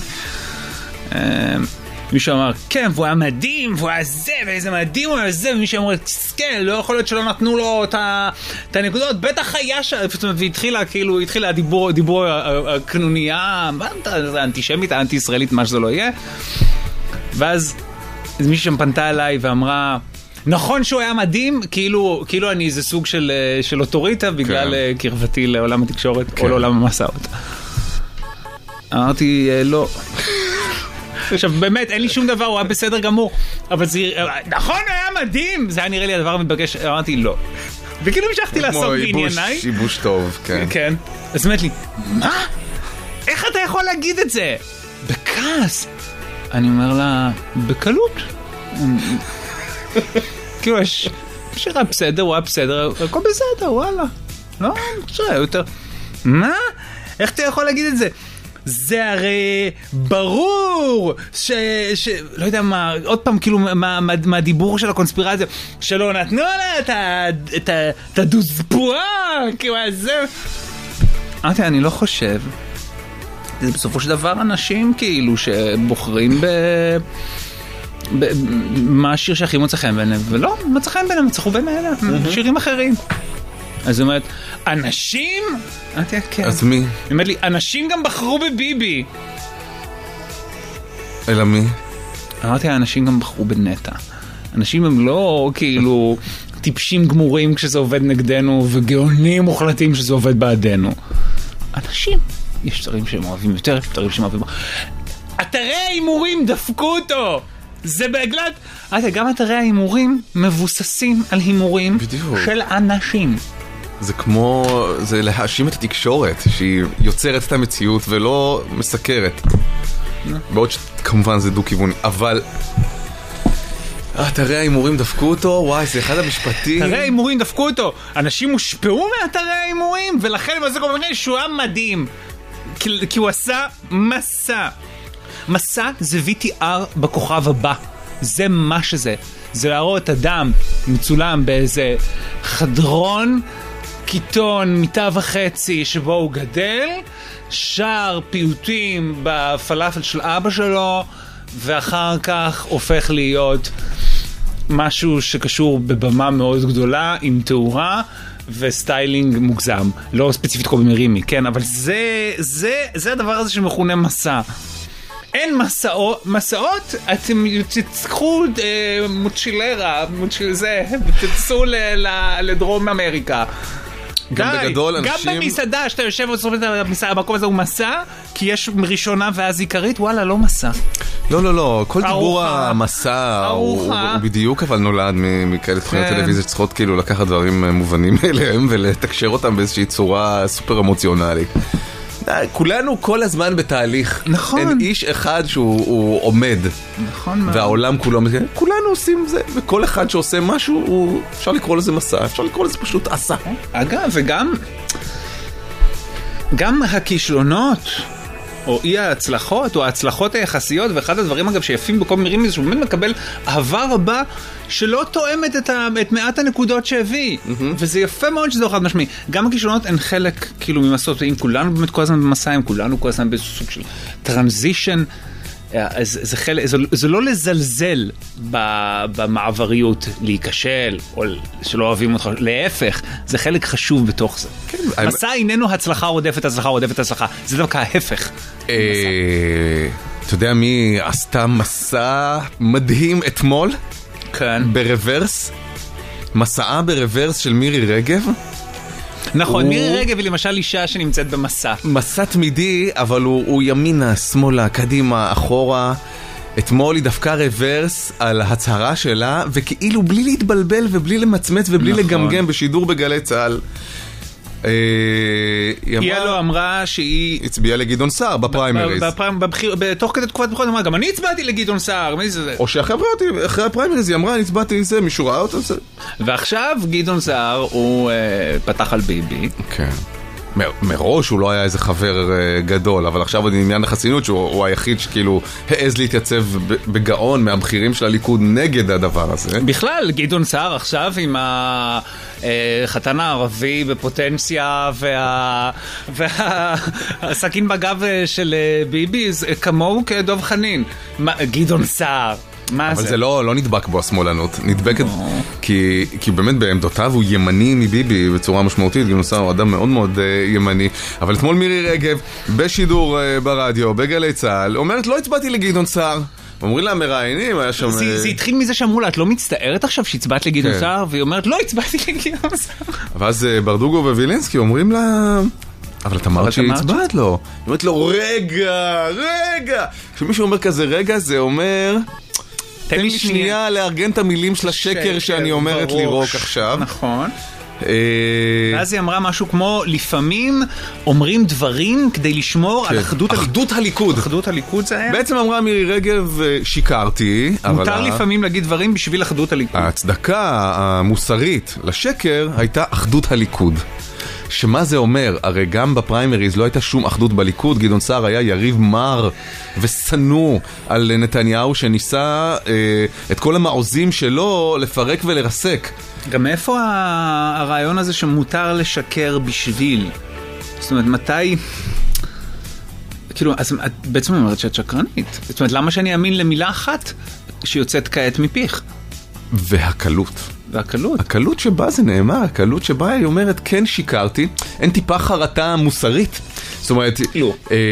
S4: מישהו אמר, כן, והוא היה מדהים, והוא היה זה, ואיזה מדהים הוא היה זה, ומישהו אמר, כן, לא יכול להיות שלא נתנו לו את הנקודות, בטח היה שם, והתחילה דיבור הקנוניה, האנטישמית, האנטי-ישראלית, מה שזה לא יהיה. ואז מישהו שם פנתה אליי ואמרה, נכון שהוא היה מדהים, כאילו אני איזה סוג של אוטוריטה, בגלל קרבתי לעולם התקשורת, או לעולם המסעות. אמרתי, לא. עכשיו, באמת, אין לי שום דבר, הוא היה בסדר גמור. אבל זה, נכון, הוא היה מדהים! זה היה נראה לי הדבר המתבקש, אמרתי, לא. וכאילו המשכתי לעסוק בענייניי.
S3: שיבוש טוב, כן.
S4: כן. אז אומרת לי, מה? איך אתה יכול להגיד את זה? בכעס. אני אומר לה, בקלות. כאילו, שהיה בסדר, הוא היה בסדר, הכל בסדר, וואלה. לא, שהיה יותר. מה? איך אתה יכול להגיד את זה? זה הרי ברור לא יודע מה, עוד פעם כאילו מהדיבור של הקונספירציה שלא נתנו לה את הדוזבואה, כאילו זה. אמרתי, אני לא חושב. זה בסופו של דבר אנשים כאילו שבוחרים מה השיר שהכי מוצא חן ביניהם, ולא, מוצא חן ביניהם, מצחו בין אלה, שירים אחרים. אז היא אומרת, אנשים? אמרתי, כן.
S3: אז מי? היא
S4: אומרת לי, אנשים גם בחרו בביבי.
S3: אלא מי?
S4: אמרתי, האנשים גם בחרו בנטה. אנשים הם לא כאילו טיפשים גמורים כשזה עובד נגדנו, וגאונים מוחלטים כשזה עובד בעדנו. אנשים. יש דברים שהם אוהבים יותר, יש דברים שהם אוהבים... אתרי האימורים דפקו אותו! זה בגלל... גם אתרי האימורים מבוססים על הימורים של אנשים.
S3: זה כמו... זה להאשים את התקשורת, שהיא יוצרת את המציאות ולא מסקרת. בעוד שכמובן זה דו-כיווני, אבל... אתרי האימורים דפקו אותו, וואי, זה אחד המשפטים.
S4: אתרי האימורים דפקו אותו. אנשים הושפעו מאתרי האימורים, ולכן זה כל מיני שהוא היה מדהים. כי הוא עשה מסע. מסע זה VTR בכוכב הבא. זה מה שזה. זה להראות אדם מצולם באיזה חדרון, קיטון, מיטה וחצי שבו הוא גדל, שר פיוטים בפלאפל של אבא שלו, ואחר כך הופך להיות משהו שקשור בבמה מאוד גדולה, עם תאורה וסטיילינג מוגזם. לא ספציפית קובי מרימי, כן, אבל זה הדבר הזה שמכונה מסע. אין מסעות, אתם תצחו מוצ'ילרה, תצאו לדרום אמריקה.
S3: גם בגדול אנשים...
S4: גם במסעדה, שאתה יושב וצורפת המקום הזה הוא מסע, כי יש ראשונה ואז עיקרית, וואלה, לא מסע.
S3: לא, כל דיבור המסע הוא בדיוק אבל נולד מכאלה תוכניות טלוויזיה שצריכות כאילו לקחת דברים מובנים אליהם ולתקשר אותם באיזושהי צורה סופר אמוציונלית. כולנו כל הזמן בתהליך.
S4: נכון.
S3: אין איש אחד שהוא עומד.
S4: נכון מאוד.
S3: והעולם כולו, כולנו עושים זה, וכל אחד שעושה משהו, אפשר לקרוא לזה מסע, אפשר לקרוא לזה פשוט עשה.
S4: אגב, וגם הכישלונות, או אי ההצלחות, או ההצלחות היחסיות, ואחד הדברים אגב שיפים בכל מירים זה שהוא באמת מקבל אהבה רבה שלא תואמת את מעט הנקודות שהביא. וזה יפה מאוד שזה חד משמעי. גם הכישלונות הן חלק כאילו ממסעות, אם כולנו באמת כל הזמן במסעים, כולנו כל הזמן באיזשהו סוג של טרנזישן, זה לא לזלזל במעבריות, להיכשל, או שלא אוהבים אותך, להפך, זה חלק חשוב בתוך זה. מסע איננו הצלחה רודפת הצלחה רודפת הצלחה, זה דווקא ההפך.
S3: אתה יודע מי עשתה מסע מדהים אתמול?
S4: כן.
S3: ברוורס? מסעה ברוורס של מירי רגב?
S4: נכון, מירי רגב היא למשל אישה שנמצאת במסע.
S3: מסע תמידי, אבל הוא ימינה, שמאלה, קדימה, אחורה. אתמול היא דווקא רוורס על הצהרה שלה, וכאילו בלי להתבלבל ובלי למצמץ ובלי לגמגם בשידור בגלי צהל.
S4: היא לא אמרה שהיא
S3: הצביעה לגדעון סער בפריימריז.
S4: תוך כדי תקופת בחירות אמרה, גם אני הצבעתי לגדעון סער.
S3: או שאחרי הפריימריז היא אמרה, אני הצבעתי זה, מישהו ראה אותו.
S4: ועכשיו גדעון סער הוא פתח על ביבי.
S3: כן. מראש הוא לא היה איזה חבר גדול, אבל עכשיו עניין החסינות שהוא היחיד שכאילו העז להתייצב בגאון מהבחירים של הליכוד נגד הדבר הזה.
S4: בכלל, גדעון סער עכשיו עם החתן הערבי בפוטנציה והסכין בגב של ביבי, כמוהו כדוב חנין. גדעון סער.
S3: אבל זה לא נדבק בו השמאלנות, נדבקת כי באמת בעמדותיו הוא ימני מביבי בצורה משמעותית, גדעון סער הוא אדם מאוד מאוד ימני, אבל אתמול מירי רגב בשידור ברדיו, בגלי צהל, אומרת לא הצבעתי לגדעון סער. אומרים לה מראיינים, היה שם...
S4: זה התחיל מזה שאמרו לה, את לא מצטערת עכשיו שהצבעת לגדעון סער? והיא אומרת, לא הצבעתי לגדעון סער.
S3: ואז ברדוגו ווילינסקי אומרים לה... אבל את אמרת שהצבעת לו. היא אומרת לו, רגע. כשמישהו אומר כזה רגע, זה אומר... תן לי שנייה לארגן את המילים של השקר שאני אומרת לירוק עכשיו.
S4: נכון. ואז היא אמרה משהו כמו, לפעמים אומרים דברים כדי לשמור על אחדות הליכוד. אחדות הליכוד זה היה?
S3: בעצם אמרה מירי רגב, שיקרתי.
S4: מותר לפעמים להגיד דברים בשביל אחדות הליכוד.
S3: ההצדקה המוסרית לשקר הייתה אחדות הליכוד. שמה זה אומר? הרי גם בפריימריז לא הייתה שום אחדות בליכוד, גדעון סער היה יריב מר וסנוע על נתניהו שניסה את כל המעוזים שלו לפרק ולרסק.
S4: גם מאיפה הרעיון הזה שמותר לשקר בשביל? זאת אומרת, מתי... כאילו, אז את בעצם אומרת שאת שקרנית. זאת אומרת, למה שאני אאמין למילה אחת שיוצאת כעת מפיך?
S3: והקלות.
S4: והקלות.
S3: הקלות שבה זה נאמר, הקלות שבה היא אומרת, כן שיקרתי, אין טיפה חרטה מוסרית. זאת אומרת,
S4: לא.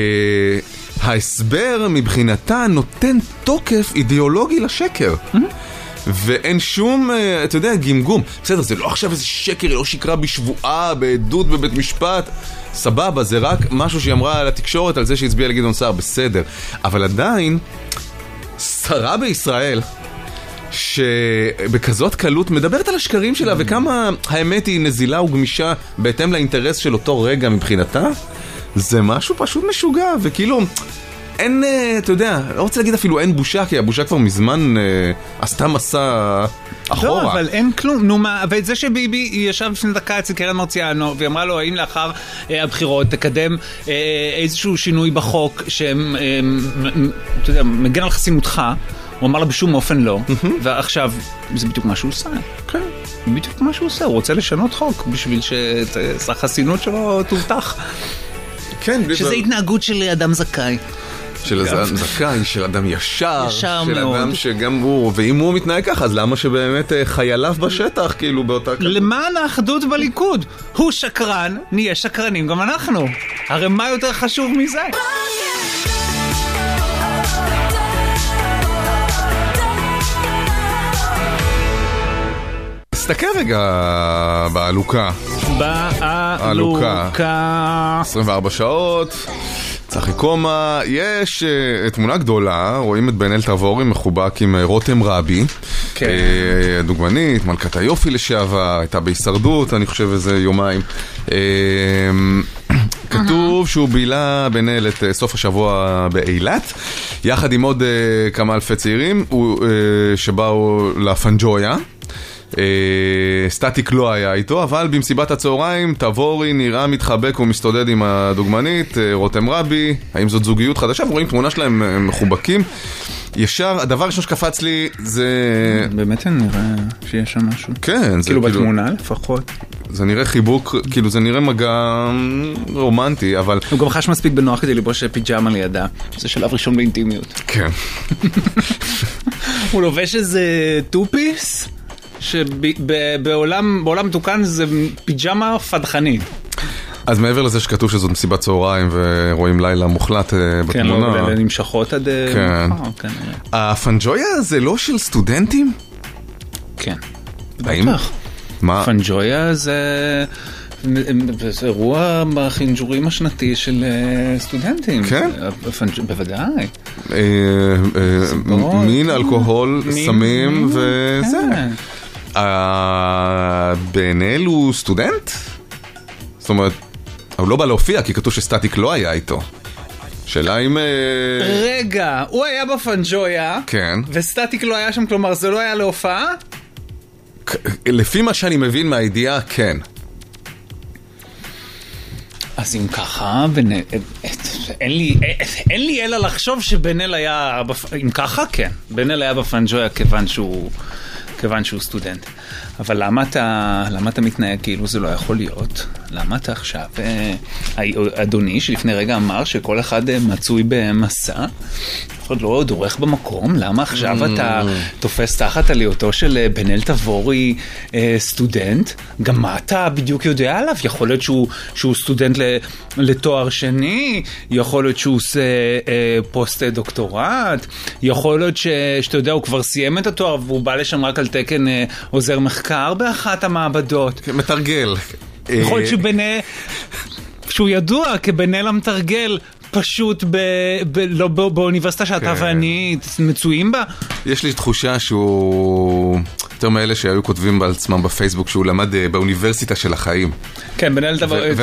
S3: ההסבר מבחינתה נותן תוקף אידיאולוגי לשקר. ואין שום, אתה יודע, גמגום. בסדר, זה לא עכשיו איזה שקר, היא לא שקרה בשבועה, בעדות בבית משפט. סבבה, זה רק משהו שהיא אמרה על התקשורת, על זה שהצביעה לגדעון סער, בסדר. אבל עדיין, שרה בישראל, שבכזאת קלות מדברת על השקרים שלה, וכמה האמת היא נזילה וגמישה בהתאם לאינטרס של אותו רגע מבחינתה, זה משהו פשוט משוגע, וכאילו אין, אתה יודע, לא רוצה להגיד אפילו אין בושה, כי הבושה כבר מזמן עשתה מסע אחורה.
S4: לא, אבל אין כלום, נו מה, ואת זה שביבי ישב לפני דקה אצל קרן מרציאנו, והיא אמרה לו, האם לאחר הבחירות תקדם איזשהו שינוי בחוק אתה יודע, מגן על חסינותך, הוא אמר לה בשום אופן לא, ועכשיו זה בדיוק מה שהוא עושה.
S3: כן.
S4: בדיוק מה שהוא עושה, הוא רוצה לשנות חוק בשביל שהחסינות שלו תובטח.
S3: כן.
S4: שזה התנהגות של אדם זכאי.
S3: של אדם זכאי, של אדם ישר, של
S4: מאוד.
S3: אדם שגם הוא, ואם הוא מתנהג ככה, אז למה שבאמת חייליו בשטח, כאילו באותה...
S4: למען האחדות בליכוד. הוא שקרן, נהיה שקרנים גם אנחנו. הרי מה יותר חשוב מזה?
S3: תסתכל רגע בעלוקה.
S4: בעלוקה.
S3: 24 שעות, צחי קומה, יש תמונה גדולה, רואים את בן אל תבורי מחובק עם רותם רבי,
S4: כן.
S3: דוגמנית, מלכת היופי לשעבר, הייתה בהישרדות, אני חושב איזה יומיים. כתוב שהוא בילה בנהל את סוף השבוע באילת, יחד עם עוד כמה אלפי צעירים שבאו לפנג'ויה. סטטיק לא היה איתו, אבל במסיבת הצהריים תבורי נראה מתחבק ומסתודד עם הדוגמנית רותם רבי. האם זאת זוגיות חדשה? רואים תמונה שלהם מחובקים. ישר, הדבר ראשון שקפץ לי זה...
S4: באמת נראה שיש שם משהו.
S3: כן, זה
S4: כאילו בתמונה לפחות.
S3: זה נראה חיבוק, כאילו זה נראה מגע רומנטי, אבל...
S4: הוא גם חש מספיק בנוח כדי לבוש פיג'מה לידה. זה שלב ראשון באינטימיות.
S3: כן.
S4: הוא לובש איזה טופיס, שבעולם מתוקן זה פיג'מה פדחנית.
S3: אז מעבר לזה שכתוב שזאת מסיבת צהריים ורואים לילה מוחלט בתמונה.
S4: כן, לא, נמשכות עד...
S3: כן. הפנג'ויה זה לא של סטודנטים?
S4: כן.
S3: האם?
S4: בטח.
S3: מה?
S4: פנג'ויה זה אירוע בחינג'ורים השנתי של סטודנטים.
S3: כן?
S4: בוודאי.
S3: מין, אלכוהול, סמים וזה. בן-אל הוא סטודנט? זאת אומרת, הוא לא בא להופיע כי כתוב שסטטיק לא היה איתו. שאלה אם...
S4: רגע, הוא היה בפנג'ויה,
S3: כן.
S4: וסטטיק לא היה שם, כלומר זה לא היה להופעה?
S3: לפי מה שאני מבין מהידיעה, כן.
S4: אז אם ככה, אין לי אלא לחשוב שבן-אל היה... אם ככה, כן. בן-אל היה בפנג'ויה כיוון שהוא סטודנט. אבל למה אתה מתנהג כאילו זה לא יכול להיות? למה אתה עכשיו... אדוני שלפני רגע אמר שכל אחד מצוי במסע, אף אחד לא דורך במקום, למה עכשיו אתה תופס תחת עלייתו של בן-אל תבורי סטודנט? גם מה אתה בדיוק יודע עליו? יכול להיות שהוא סטודנט לתואר שני, יכול להיות שהוא עושה פוסט דוקטורט, יכול להיות שאתה יודע, הוא כבר סיים את התואר והוא בא לשם רק על תקן עוזר מחקר באחת המעבדות.
S3: מתרגל.
S4: יכול להיות שהוא ידוע כבן-אל המתרגל, פשוט לא באוניברסיטה שאתה ואני מצויים בה. יש
S3: לי תחושה שהוא יותר מאלה שהיו כותבים בעצמם בפייסבוק שהוא למד באוניברסיטה של החיים.
S4: כן, בן-אל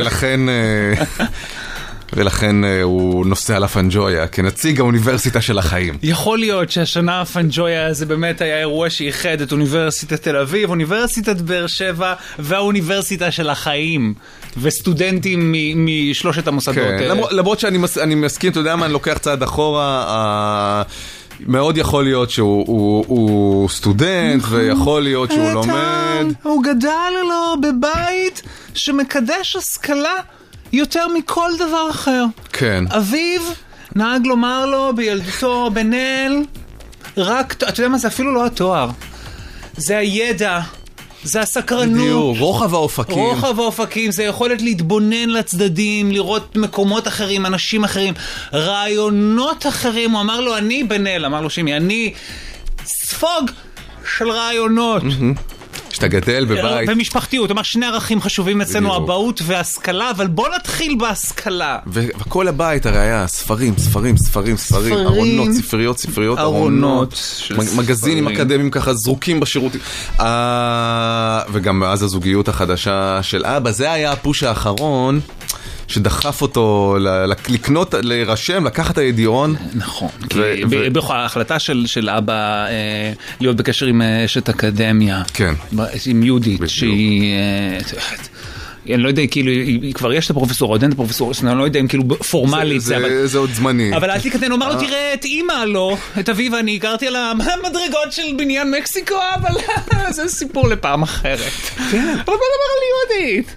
S3: ולכן הוא נוסע לפנג'ויה כנציג האוניברסיטה של החיים.
S4: יכול להיות שהשנה הפנג'ויה זה באמת היה אירוע שאיחד את אוניברסיטת תל אביב, אוניברסיטת באר שבע והאוניברסיטה של החיים, וסטודנטים משלושת המוסדות.
S3: כן, למרות שאני מסכים, אתה יודע מה, אני לוקח צעד אחורה, מאוד יכול להיות שהוא סטודנט, ויכול להיות שהוא לומד.
S4: הוא גדל לו בבית שמקדש השכלה יותר מכל דבר אחר.
S3: כן.
S4: אביו נהג לומר לו בילדותו, בן-אל, רק, אתה יודע מה, זה אפילו לא התואר. זה הידע, זה הסקרנות.
S3: בדיוק, רוחב האופקים.
S4: רוחב האופקים, זה יכולת להתבונן לצדדים, לראות מקומות אחרים, אנשים אחרים, רעיונות אחרים. הוא אמר לו, אני בן-אל, אמר לו שימי, אני ספוג של רעיונות.
S3: שאתה גדל בבית.
S4: ומשפחתיות, אומר שני ערכים חשובים אצלנו, אבהות והשכלה, אבל בוא נתחיל בהשכלה.
S3: וכל הבית הרי היה ספרים, ארונות, ספריות, ארונות, מגזינים אקדמיים ככה זרוקים בשירותים. וגם מאז הזוגיות החדשה של אבא, זה היה הפוש האחרון שדחף אותו לקנות, להירשם, לקחת הידיעון.
S4: נכון. ההחלטה של אבא להיות בקשר עם אשת אקדמיה.
S3: כן.
S4: עם יהודית, שהיא... אני לא יודע, כאילו, כבר יש את הפרופסור, עוד אין את הפרופסור, אני לא יודע אם כאילו פורמלית.
S3: זה עוד זמני.
S4: אבל אל תקטן, אומר לו, תראה, את אמא לו, את אביו, אני הכרתי על המדרגות של בניין מקסיקו, אבל זה סיפור לפעם אחרת. כן. אבל בוא נדבר על יהודית.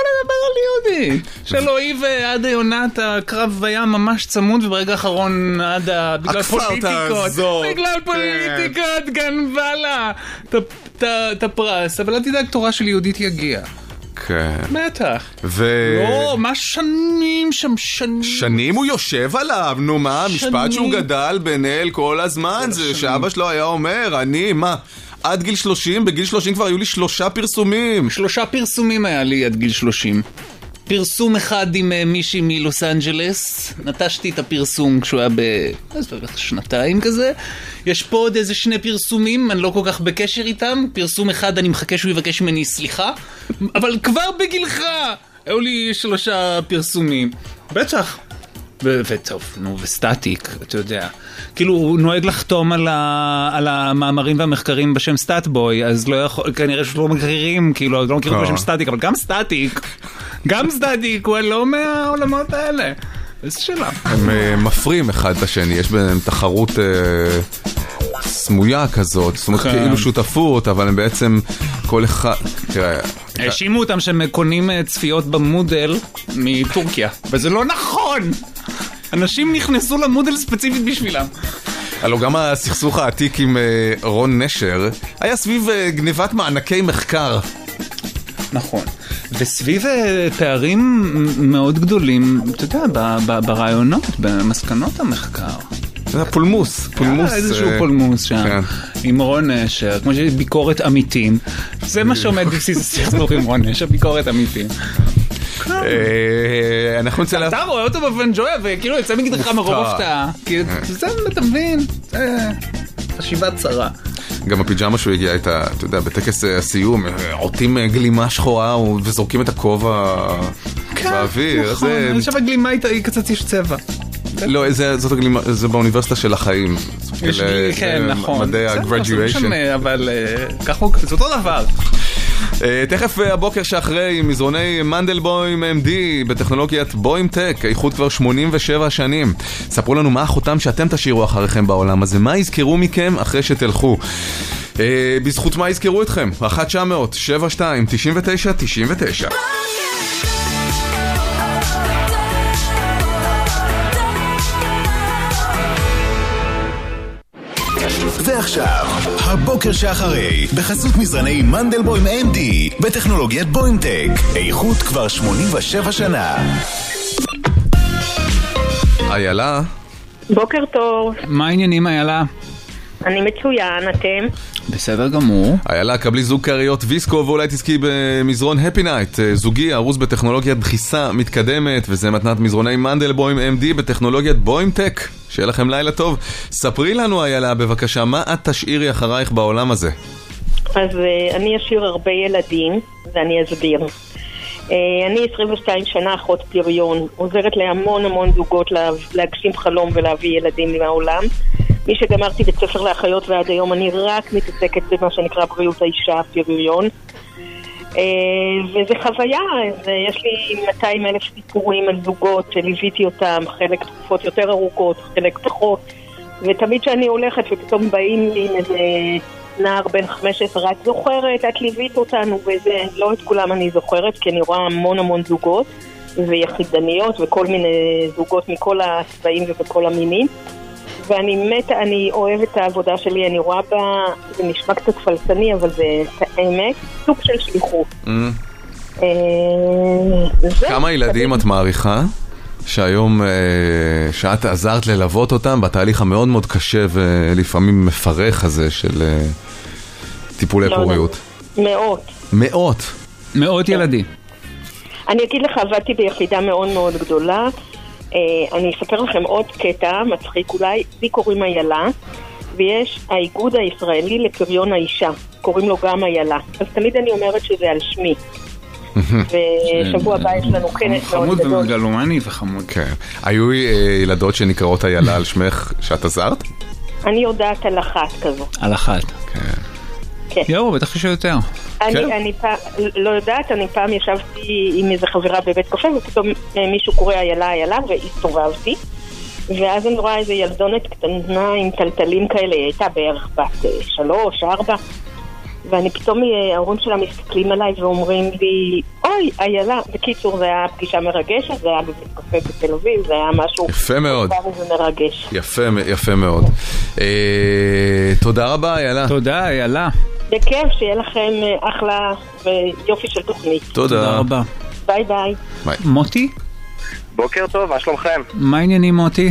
S4: שאלוהי ועד היונת הקרב היה ממש צמוד, וברגע האחרון בגלל פוליטיקות גנבה לה את הפרס. אבל אל תדאג, תורה של יהודית יגיע.
S3: כן.
S4: בטח. לא, מה שנים שם,
S3: שנים הוא יושב עליו, נו מה, משפט שהוא גדל בן-אל כל הזמן, זה שאבא שלו היה אומר, אני, מה? עד גיל 30, בגיל 30 כבר היו לי 3 פרסומים.
S4: 3 פרסומים היה לי עד גיל 30. פרסום אחד עם מישהי מלוס אנג'לס, נטשתי את הפרסום כשהוא היה שנתיים כזה. יש פה עוד איזה 2 פרסומים, אני לא כל כך בקשר איתם. פרסום אחד אני מחכה שהוא יבקש ממני סליחה, אבל כבר בגילך היו לי 3 פרסומים. בטח. וטוב, נו, וסטטיק, אתה יודע. כאילו, הוא נוהג לחתום על המאמרים והמחקרים בשם סטאטבוי, אז לא יכול, כנראה שלא מכירים, כאילו, לא מכירים בשם סטטיק, אבל גם סטטיק, הוא לא מהעולמות האלה. איזה שאלה.
S3: הם מפרים אחד את השני, יש ביניהם תחרות סמויה כזאת, זאת אומרת כאילו שותפות, אבל הם בעצם כל אחד, תראה,
S4: האשימו אותם שהם קונים צפיות במודל מטורקיה, וזה לא נכון! אנשים נכנסו למודל ספציפית בשבילם.
S3: הלוא גם הסכסוך העתיק עם רון נשר היה סביב גניבת מענקי מחקר.
S4: נכון. וסביב פערים מאוד גדולים, אתה יודע, ברעיונות, במסקנות המחקר.
S3: זה פולמוס.
S4: איזשהו פולמוס שם, עם רון נשר, כמו שיש ביקורת עמיתים. זה מה שעומד בבסיס הסכסוך עם רון נשר, ביקורת עמיתים.
S3: אנחנו נצא
S4: אתה רואה אותו בפנג'ויה וכאילו יוצא מגדרך מרוב הפתעה. זה אתה מבין, חשיבה צרה.
S3: גם הפיג'מה שהוא הגיע איתה, אתה יודע, בטקס הסיום, עוטים גלימה שחורה וזורקים את הכובע באוויר.
S4: נכון, אני חושב הגלימה היא קצת יש צבע.
S3: לא, זאת הגלימה, זה באוניברסיטה של החיים.
S4: כן, נכון.
S3: מדעי ה-graduation.
S4: אבל ככה זה אותו דבר.
S3: תכף הבוקר שאחרי מזרוני מנדלבוים MD בטכנולוגיית בוים-טק, איכות כבר 87 שנים. ספרו לנו מה החותם שאתם תשאירו אחריכם בעולם הזה, מה יזכרו מכם אחרי שתלכו. בזכות מה יזכרו אתכם? 1-900-72-99-99.
S8: ועכשיו, הבוקר שאחרי, בחסות מזרני מנדלבוים MD, בטכנולוגיית בוים-טק, איכות כבר 87 שנה.
S3: איילה?
S9: בוקר טוב.
S4: מה העניינים איילה?
S9: אני מצוין, אתם?
S4: בסדר גמור.
S3: איילה, קבלי זוג קריות ויסקו ואולי תזכי במזרון הפי נייט, זוגי ארוז בטכנולוגיית דחיסה מתקדמת, וזה מתנת מזרוני מנדלבוים MD בטכנולוגיית בוים-טק. שיהיה לכם לילה טוב. ספרי לנו איילה בבקשה, מה את תשאירי אחרייך בעולם הזה?
S9: אז אני אשאיר הרבה ילדים ואני אסביר. אני 22 שנה אחות פריון, עוזרת להמון זוגות להגשים חלום ולהביא ילדים מהעולם. מי שגמרתי בית ספר לאחיות ועד היום אני רק מתעסקת במה שנקרא בריאות האישה, פריון. וזה חוויה, יש לי 200,000 סיפורים על זוגות שליוויתי אותם, חלק תקופות יותר ארוכות, חלק פחות, ותמיד שאני הולכת ופתאום באים לי עם איזה נער בן 15, את זוכרת, את ליווית אותנו, וזה לא את כולם אני זוכרת, כי אני רואה המון זוגות ויחידניות וכל מיני זוגות מכל הצבעים ובכל המינים, ואני מתה, אני אוהבת את העבודה שלי, אני רואה בה, זה נשמע קצת פלסני, אבל זה האמת, סוג של שליחות.
S3: כמה ילדים את מעריכה שהיום, שאת עזרת ללוות אותם בתהליך המאוד מאוד קשה ולפעמים מפרך הזה של טיפולי פוריות?
S9: מאות
S4: ילדים.
S9: אני אגיד לך, עבדתי ביחידה מאוד גדולה. אני אספר לכם עוד קטע מצחיק אולי. לי קוראים איילה, ויש האיגוד הישראלי לפריון האישה, קוראים לו גם איילה, אז תמיד אני אומרת שזה על שמי. ושבוע הבא יש לנו כנס מאוד גדול.
S4: חמוד ומגלומני וחמוד.
S3: כן. היו ילדות שנקראות איילה על שמך שאת עזרת?
S9: אני יודעת על אחת כזו.
S4: על אחת.
S9: כן.
S4: יואו, בטח יש יותר.
S9: אני לא יודעת, אני פעם ישבתי עם איזה חברה בבית קפה ופתאום מישהו קורא איילה והסתובבתי, ואז אני רואה איזה ילדונת קטנה עם טלטלים כאלה, היא הייתה בערך בת 3-4, ואני פתאום, ההורים שלה מסתכלים עליי ואומרים לי, אוי, איילה. בקיצור, זה היה פגישה מרגשת, זה היה בבית קפה בתל אביב, זה היה משהו
S3: יפה מאוד.
S9: מרגש.
S3: יפה מאוד. תודה רבה איילה.
S4: תודה איילה.
S9: בכיף, שיהיה לכם אחלה ויופי של תוכנית.
S3: תודה
S4: רבה.
S9: ביי.
S4: מוטי?
S10: בוקר טוב, מה שלומכם?
S4: מה העניינים מוטי?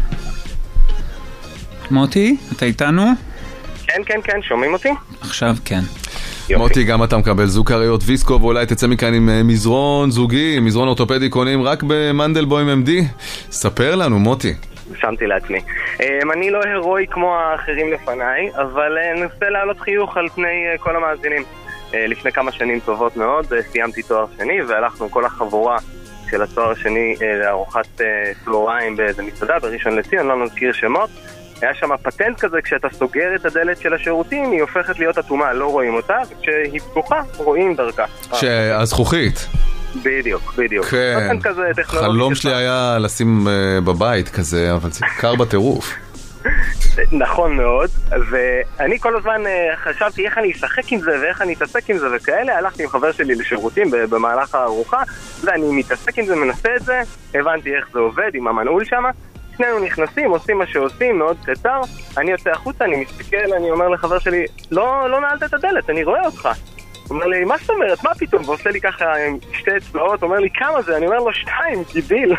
S4: מוטי, אתה איתנו?
S10: כן, שומעים אותי?
S4: עכשיו כן.
S3: מוטי, גם אתה מקבל זוג קריות ויסקו, ואולי תצא מכאן עם מזרון זוגי, מזרון אורתופדי קונים רק במנדלבוים MD. ספר לנו מוטי.
S10: שמתי לעצמי. אני לא הרואי כמו האחרים לפניי, אבל ננסה להעלות חיוך על פני כל המאזינים. לפני כמה שנים טובות מאוד, סיימתי תואר שני, והלכנו כל החבורה של התואר השני לארוחת צהריים באיזה מסעדה בראשון לציון, לא נזכיר שמות. היה שם פטנט כזה, כשאתה סוגר את הדלת של השירותים, היא הופכת להיות אטומה, לא רואים אותה, וכשהיא פתוחה, רואים דרכה.
S3: שהזכוכית.
S10: בדיוק.
S3: כן, חלום שלי היה לשים בבית כזה, אבל זה קר בטירוף.
S10: נכון מאוד, ואני כל הזמן חשבתי איך אני אשחק עם זה ואיך אני אתעסק עם זה וכאלה. הלכתי עם חבר שלי לשירותים במהלך הארוחה, ואני מתעסק עם זה, מנסה את זה, הבנתי איך זה עובד עם המנעול שם. שנינו נכנסים, עושים מה שעושים, מאוד קצר, אני יוצא החוצה, אני מסתכל, אני אומר לחבר שלי, לא נעלת את הדלת, אני רואה אותך. הוא אומר לי, מה זאת אומרת, מה פתאום? ועושה לי ככה עם שתי אצבעות, אומר לי, כמה זה? אני אומר לו, 2, גידיל.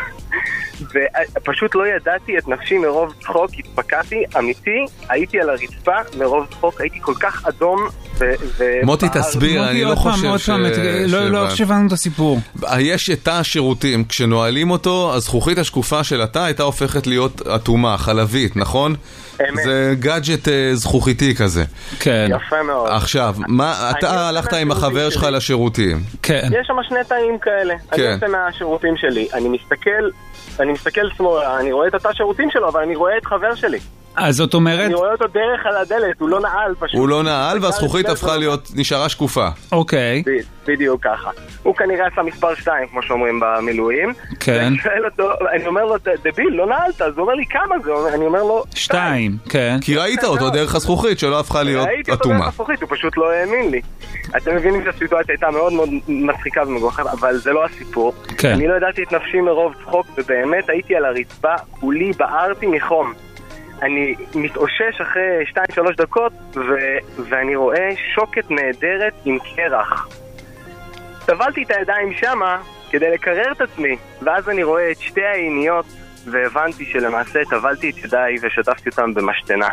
S10: ופשוט לא ידעתי את נפשי מרוב צחוק, התפקעתי, אמיתי, הייתי על הרצפה מרוב צחוק, הייתי כל כך אדום
S3: מוטי תסביר, אני לא חושב
S4: לא חשבנו את הסיפור.
S3: יש את השירותים, כשנועלים אותו, הזכוכית השקופה של התא הייתה הופכת להיות אטומה, חלבית, נכון? זה גאדג'ט זכוכיתי כזה.
S10: כן. יפה מאוד.
S3: עכשיו, אתה הלכת עם החבר שלך לשירותים.
S10: כן. יש שם 2 תאים כאלה. אני יוצא מהשירותים שלי. אני מסתכל שמאלה, אני רואה את התא שירותים שלו, אבל אני רואה את חבר שלי.
S4: אז זאת אומרת...
S10: אני רואה אותו דרך על הדלת, הוא לא נעל פשוט.
S3: הוא לא נעל והזכוכית הפכה להיות, נשארה שקופה.
S4: אוקיי.
S10: בדיוק ככה. הוא כנראה עשה מספר 2, כמו שאומרים במילואים.
S4: כן.
S10: אני אומר לו, דביל, לא נעלת, אז הוא אומר לי כמה זה, אני אומר לו
S4: 2, כן.
S3: כי ראית אותו דרך הזכוכית שלא הפכה להיות אטומה.
S10: ראיתי אותו דרך הזכוכית, הוא פשוט לא האמין לי. אתם מבינים שהסיטואציה הייתה מאוד מאוד מצחיקה ומגוחכת, אבל זה לא הסיפור. אני לא ידעתי את נפשי מרוב צחוק, ובאמת הייתי על הרצפה, כולי בערתי מחום. אני מתאושש אחרי 2-3 דקות ואני רואה שוקת נהדרת עם קרח. טבלתי את הידיים שמה כדי לקרר את עצמי, ואז אני רואה את 2 העיניות והבנתי שלמעשה טבלתי את ידיי ושטפתי אותם במשתנה.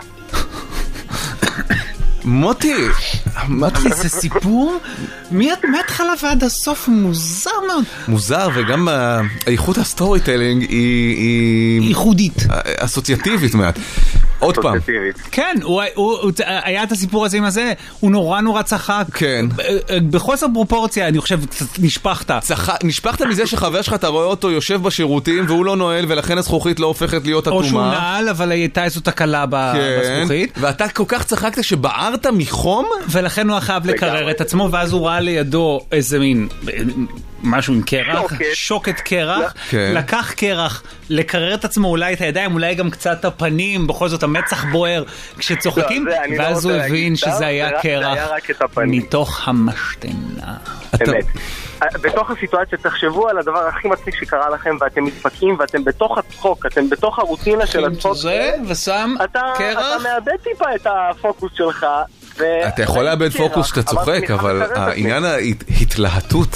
S3: מוטי,
S4: זה סיפור מההתחלה ועד הסוף מוזר מאוד.
S3: מוזר, וגם האיכות הסטורי טיילינג היא
S4: ייחודית,
S3: אסוציאטיבית מעט. עוד פעם.
S4: כן, היה את הסיפור הזה עם הזה, הוא נורא צחק.
S3: כן.
S4: בחוסר פרופורציה, אני חושב, נשפחת.
S3: נשפחת מזה שחבר שלך, אתה רואה אותו יושב בשירותים, והוא לא נועל, ולכן הזכוכית לא הופכת להיות אטומה.
S4: או שהוא נעל, אבל הייתה איזו תקלה בזכוכית.
S3: ואתה כל כך צחקת שבערת מחום,
S4: ולכן הוא חייב לקרר את עצמו, ואז הוא ראה לידו איזה מין... משהו עם קרח, שוקת קרח, לקח קרח, לקרר את עצמו, אולי את הידיים, אולי גם קצת הפנים, בכל זאת המצח בוער כשצוחקים, ואז הוא הבין שזה היה קרח מתוך המשתנה.
S10: אמת. בתוך הסיטואציה תחשבו על הדבר הכי מצחיק שקרה לכם, ואתם מתפקים ואתם בתוך הצחוק, אתם בתוך הרוטינה של הצחוק, אתה מאבד טיפה את הפוקוס שלך.
S3: אתה יכול לאבד פוקוס שאתה צוחק, אבל העניין ההתלהטות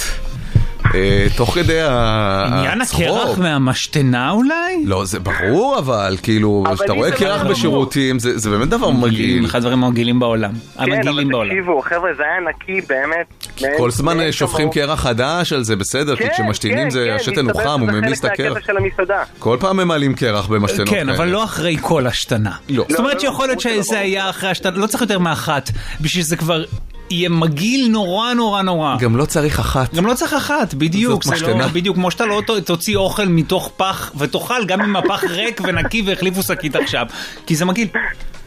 S3: תוך כדי
S4: עניין הקרח מהמשתנה אולי?
S3: לא, זה ברור, אבל כאילו, כשאתה רואה קרח בשירותים, זה באמת דבר מגעיל.
S4: אחד הדברים המגעילים בעולם.
S10: כן, אבל תקשיבו, חבר'ה, זה היה נקי באמת.
S3: כל זמן שופכים קרח חדש על זה בסדר, כי כשמשתינים זה השתן הוא חם, הוא ממיס את הקרח. כל פעם ממלאים קרח במשתנות.
S4: כן, אבל לא אחרי כל השתנה. זאת אומרת שיכול להיות שזה היה אחרי השתנה, לא צריך יותר מאחת, בשביל זה כבר... יהיה מגיל נורא.
S3: גם לא צריך אחת.
S4: גם לא צריך אחת, בדיוק. זה לא, בדיוק, כמו שאתה לא תוציא אוכל מתוך פח, ותאכל גם אם הפח ריק ונקי והחליפו שקית עכשיו, כי זה מגיל.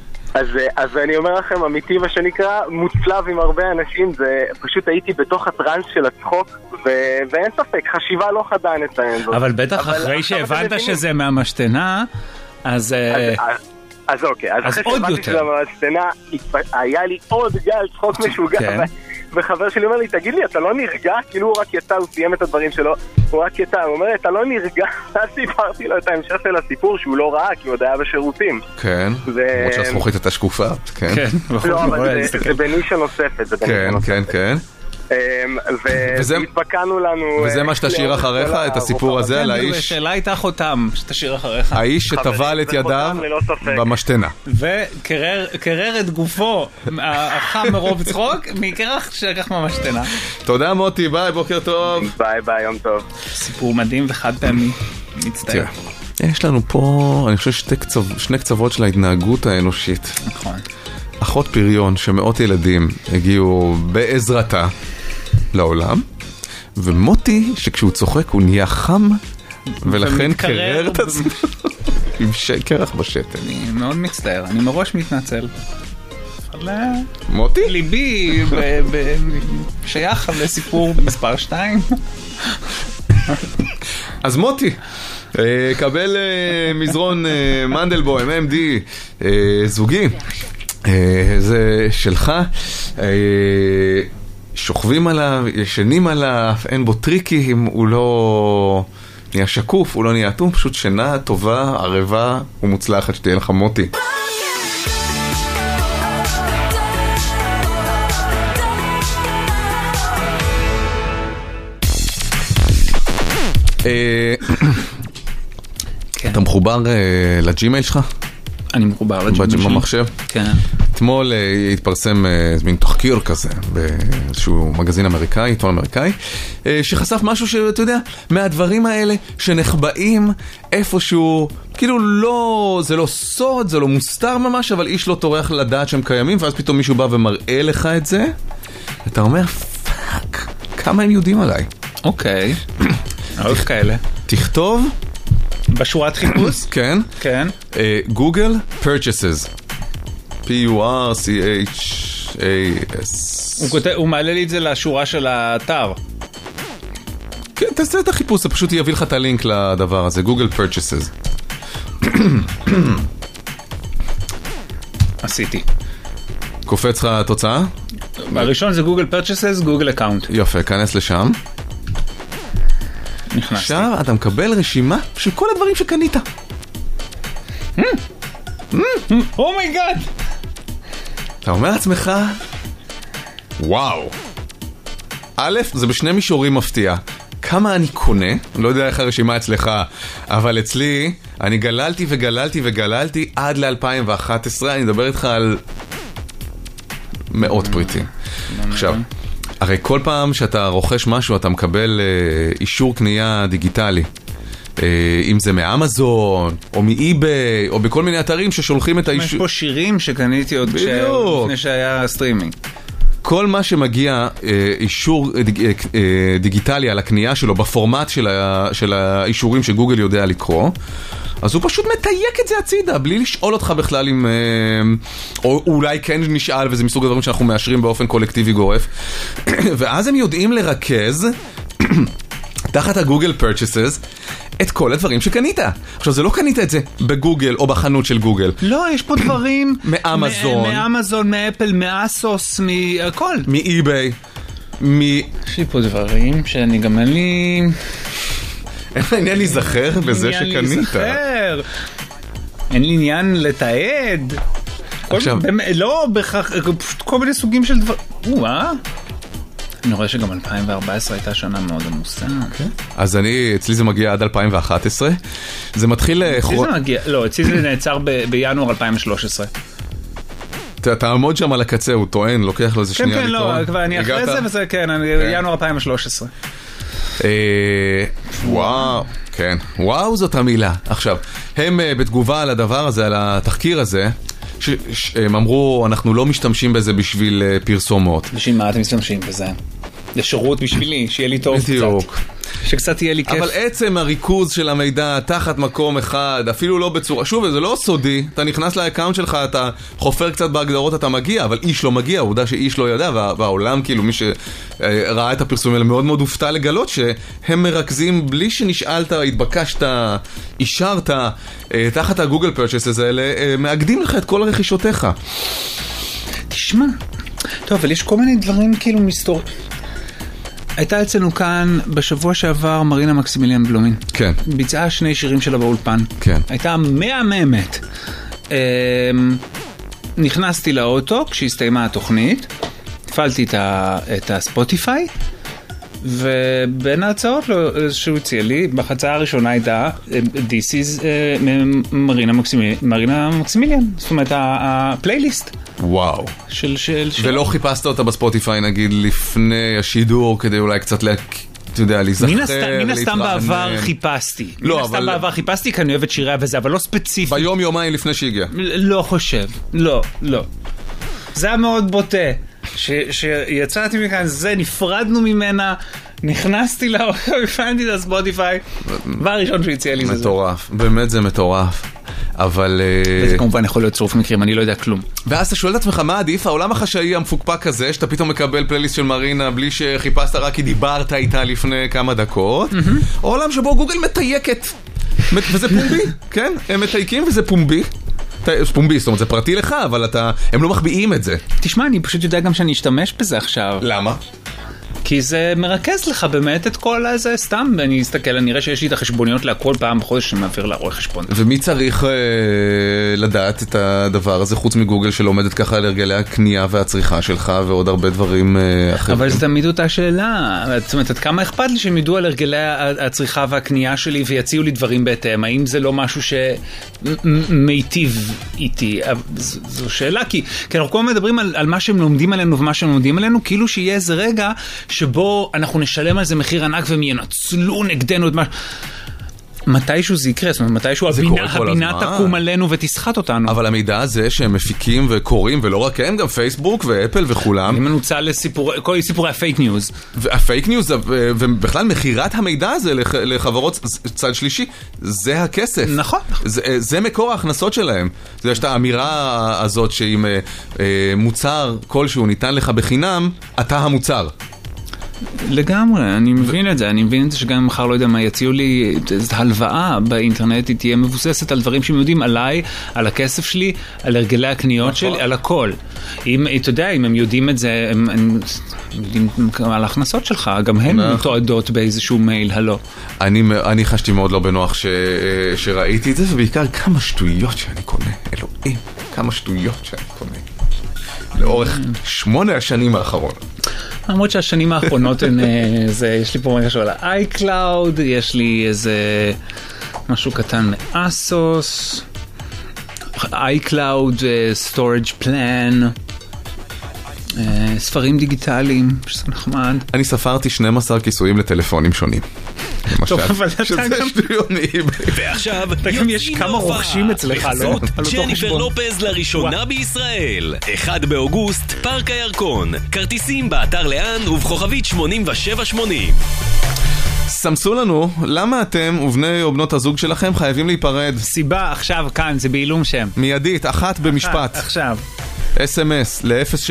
S10: אז אני אומר לכם, אמיתי מה שנקרא, מוצלב עם הרבה אנשים, זה פשוט הייתי בתוך הטרנס של הצחוק, ואין ספק, חשיבה לא חדה נציין זאת.
S4: אבל בטח אחרי שהבנת שזה מהמשתנה, אז...
S10: אז אוקיי, אז אחרי שבאתי של המסתנה, היה לי עוד גל צחוק משוגע, וחבר שלי אומר לי, תגיד לי, אתה לא נרגע? כאילו הוא רק יצא, הוא סיים את הדברים שלו, הוא רק יצא, הוא אומר לי, אתה לא נרגע? אז סיפרתי לו את ההמשך של הסיפור שהוא לא ראה, כי הוא עוד היה בשירותים.
S3: כן, למרות שהזכוכית הייתה שקופה, כן.
S10: לא, אבל זה בנישה נוספת.
S3: כן.
S10: והתפקענו לנו...
S3: וזה מה שתשאיר אחריך, את הסיפור הזה על האיש...
S4: שאלה הייתה חותם שתשאיר אחריך.
S3: האיש שטבל את ידיו במשתנה.
S4: וקרר את גופו החם מרוב צחוק מקרח שלקח מהמשתנה.
S3: תודה מוטי, ביי, בוקר טוב.
S10: ביי, יום טוב.
S4: סיפור מדהים וחד פעמי. מצטער.
S3: יש לנו פה, אני חושב, שני קצוות של ההתנהגות האנושית.
S4: נכון.
S3: אחות פריון שמאות ילדים הגיעו בעזרתה לעולם, ומוטי שכשהוא צוחק הוא נהיה חם, ולכן קרר את עצמו עם קרח בשתן.
S4: אני מאוד מצטער, אני מראש מתנצל.
S3: מוטי?
S4: ליבי שייך לסיפור מספר 2.
S3: אז מוטי, קבל מזרון מנדלבוים, MD, זוגי, זה שלך, שוכבים עליו, ישנים עליו, אין בו טריקים, הוא לא נהיה שקוף, הוא לא נהיה אטום, פשוט שינה טובה, ערבה ומוצלחת, שתהיה לך מוטי. אתה מחובר לג'ימייל שלך?
S4: אני מחובר לג'ימייל שלי.
S3: במחשב?
S4: כן.
S3: אתמול התפרסם מין תחקיר כזה באיזשהו מגזין אמריקאי, עיתון אמריקאי, שחשף משהו שאתה יודע, מהדברים האלה שנחבאים איפשהו, כאילו לא, זה לא סוד, זה לא מוסתר ממש, אבל איש לא טורח לדעת שהם קיימים, ואז פתאום מישהו בא ומראה לך את זה, אתה אומר, פאק, כמה הם יודעים עליי?
S4: אוקיי. עוד כאלה.
S3: תכתוב
S4: בשורת חיפוש?
S3: כן.
S4: כן.
S3: גוגל purchases. P-U-R-C-H-A-S.
S4: הוא מעלה לי את זה לשורה של האתר.
S3: כן, תעשה את החיפוש, זה פשוט יביא לך את הלינק לדבר הזה. גוגל purchases.
S4: עשיתי.
S3: קופץ לך התוצאה?
S4: הראשון זה גוגל purchases, גוגל אקאונט.
S3: יפה, כנס לשם.
S4: נכנסתי.
S3: עכשיו אתה מקבל רשימה של כל הדברים שקנית.
S4: אומייגאד!
S3: אתה אומר לעצמך, וואו. א', זה בשני מישורים מפתיע. כמה אני קונה, אני לא יודע איך הרשימה אצלך, אבל אצלי, אני גללתי וגללתי וגללתי עד ל-2011, אני מדבר איתך על מאות פריטים. עכשיו, הרי כל פעם שאתה רוכש משהו, אתה מקבל אישור קנייה דיגיטלי. אם זה מאמזון, או מאי-ביי, או בכל מיני אתרים ששולחים את האישור.
S4: יש פה שירים שקניתי עוד לפני שהיה סטרימינג.
S3: כל מה שמגיע אישור דיגיטלי על הקנייה שלו בפורמט של האישורים שגוגל יודע לקרוא, אז הוא פשוט מתייק את זה הצידה, בלי לשאול אותך בכלל אם, או אולי כן נשאל, וזה מסוג הדברים שאנחנו מאשרים באופן קולקטיבי גורף, ואז הם יודעים לרכז תחת הגוגל purchases את כל הדברים שקנית. עכשיו, זה לא קנית את זה בגוגל או בחנות של גוגל.
S4: לא, יש פה דברים
S3: מאמזון,
S4: מאמזון, מאפל, מאסוס, מהכל.
S3: מאי-ביי,
S4: יש לי פה דברים שאני גם אין לי...
S3: אין לי עניין להיזכר בזה שקנית.
S4: אין לי עניין לתעד.
S3: עכשיו...
S4: לא, פשוט כל מיני סוגים של דבר... אני רואה שגם 2014 הייתה שנה מאוד עמוסה.
S3: אז אצלי זה מגיע עד 2011. זה מתחיל...
S4: לא, אצלי זה נעצר בינואר 2013.
S3: תעמוד שם על הקצה, הוא טוען, לוקח לו איזה שנייה לטעון.
S4: כן, לא, אני אחרי זה וזה, כן, ינואר 2013.
S3: וואו, כן, וואו זאת המילה. עכשיו, הם בתגובה על הדבר הזה, על התחקיר הזה, הם אמרו, אנחנו לא משתמשים בזה בשביל פרסומות.
S4: בשביל מה אתם משתמשים בזה? לשירות בשבילי, שיהיה לי טוב קצת. שקצת יהיה לי כיף.
S3: אבל עצם הריכוז של המידע תחת מקום אחד, אפילו לא בצורה, שוב, זה לא סודי, אתה נכנס לאקאונט שלך, אתה חופר קצת בהגדרות, אתה מגיע, אבל איש לא מגיע, עובדה שאיש לא ידע, והעולם, כאילו, מי שראה את הפרסומים האלה מאוד מאוד הופתע לגלות שהם מרכזים בלי שנשאלת, התבקשת, אישרת, תחת הגוגל purchases האלה, מאגדים לך את כל רכישותיך.
S4: תשמע, טוב, אבל יש כל מיני דברים כאילו מסתור... הייתה אצלנו כאן בשבוע שעבר מרינה מקסימיליאן בלומין.
S3: כן.
S4: ביצעה 2 שירים שלה באולפן.
S3: כן.
S4: הייתה מהממת. נכנסתי לאוטו כשהסתיימה התוכנית, הפעלתי את הספוטיפיי, ובין ההצעות שהוא הציע לי, בחצאה הראשונה הייתה This is מרינה מקסימיליאן. זאת אומרת, הפלייליסט.
S3: וואו. ולא חיפשת אותה בספוטיפיי, נגיד, לפני השידור, כדי אולי קצת אתה יודע, להיזכר,
S4: מן הסתם בעבר חיפשתי. מן הסתם בעבר חיפשתי, כי אני אוהבת שיריה וזה, אבל לא ספציפי.
S3: ביום יומיים לפני שהגיע.
S4: לא חושב. לא. זה היה מאוד בוטה. שיצאתי מכאן, זה, נפרדנו ממנה, נכנסתי לה, הפענתי את הספוטיפיי, והראשון שהציע לי זה.
S3: מטורף, באמת זה מטורף. אבל...
S4: וזה כמובן יכול להיות צירוף מקרים, אני לא יודע כלום.
S3: ואז אתה שואל את עצמך, מה עדיף? העולם החשאי המפוקפק הזה, שאתה פתאום מקבל פלייליסט של מרינה בלי שחיפשת רק כי דיברת איתה לפני כמה דקות, או עולם שבו גוגל מתייקת. וזה פומבי, כן? הם מתייקים וזה פומבי. פומבי, זאת אומרת, זה פרטי לך, אבל הם לא מחביאים את זה.
S4: תשמע, אני פשוט יודע גם שאני אשתמש בזה עכשיו.
S3: למה?
S4: כי זה מרכז לך באמת את כל הזה, סתם, אני אסתכל, אני נראה שיש לי את החשבוניות להכל פעם בחודש שמעביר להרואה חשבון.
S3: ומי צריך לדעת את הדבר הזה, חוץ מגוגל שלומדת ככה על הרגלי הקנייה והצריכה שלך, ועוד הרבה דברים אחרים?
S4: אבל זה תמיד אותה שאלה, זאת אומרת, עד כמה אכפת לי שהם ידעו על הרגלי הצריכה והקנייה שלי, ויציעו לי דברים בהתאם, האם זה לא משהו שמיטיב איתי? זו שאלה, כי אנחנו כל מדברים על מה שהם לומדים עלינו ומה שהם לומדים עלינו, כאילו שיהיה איזה רגע שבו אנחנו נשלם על זה מחיר ענק והם ינצלו נגדנו את מה... מתישהו זה יקרה, זאת אומרת, מתישהו הבינה תקום עלינו ותסחט אותנו.
S3: אבל המידע הזה שהם מפיקים וקוראים, ולא רק הם, גם פייסבוק ואפל וכולם.
S4: אני מנוצל לכל סיפורי הפייק ניוז.
S3: והפייק ניוז, ובכלל מחירת המידע הזה לחברות צד שלישי, זה הכסף.
S4: נכון.
S3: זה מקור ההכנסות שלהם. זה יש את האמירה הזאת שאם מוצר כלשהו ניתן לך בחינם, אתה המוצר.
S4: לגמרי, אני מבין את זה, אני מבין את זה שגם מחר לא יודע מה יציעו לי הלוואה באינטרנט, היא תהיה מבוססת על דברים שהם יודעים עליי, על הכסף שלי, על הרגלי הקניות שלי, על הכל. אם, אתה יודע, אם הם יודעים את זה, הם יודעים על ההכנסות שלך, גם הן מתועדות באיזשהו מייל, הלא.
S3: אני חשתי מאוד לא בנוח שראיתי את זה, ובעיקר כמה שטויות שאני קונה, אלוהים, כמה שטויות שאני קונה. לאורך 8 השנים האחרונות.
S4: למרות שהשנים האחרונות הן, יש לי פה משהו על ה-iCloud, יש לי איזה משהו קטן מאסוס, iCloud Storage Plan, ספרים דיגיטליים, שזה נחמד.
S3: אני ספרתי 12 כיסויים לטלפונים שונים.
S4: טוב, אבל אתה גם...
S11: ועכשיו,
S4: גם יש כמה רוכשים אצלך, לא?
S11: ג'ניפר לופז לראשונה בישראל. 1 באוגוסט, פארק הירקון. כרטיסים באתר לאן ובכוכבית 8780.
S3: סמסו לנו, למה אתם ובני או בנות הזוג שלכם חייבים להיפרד?
S4: סיבה עכשיו כאן, זה בעילום שם.
S3: מיידית, אחת במשפט.
S4: עכשיו.
S3: SMS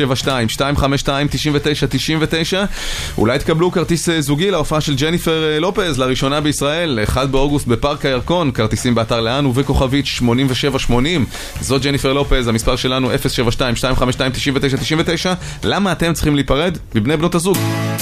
S3: ל-072-252-9999. אולי תקבלו כרטיס זוגי להופעה של ג'ניפר לופז לראשונה בישראל, 1 באוגוסט בפארק הירקון, כרטיסים באתר לאן ובכוכבית 8780. זאת ג'ניפר לופז, המספר שלנו 072-252-9999. למה אתם צריכים להיפרד מבני בנות הזוג?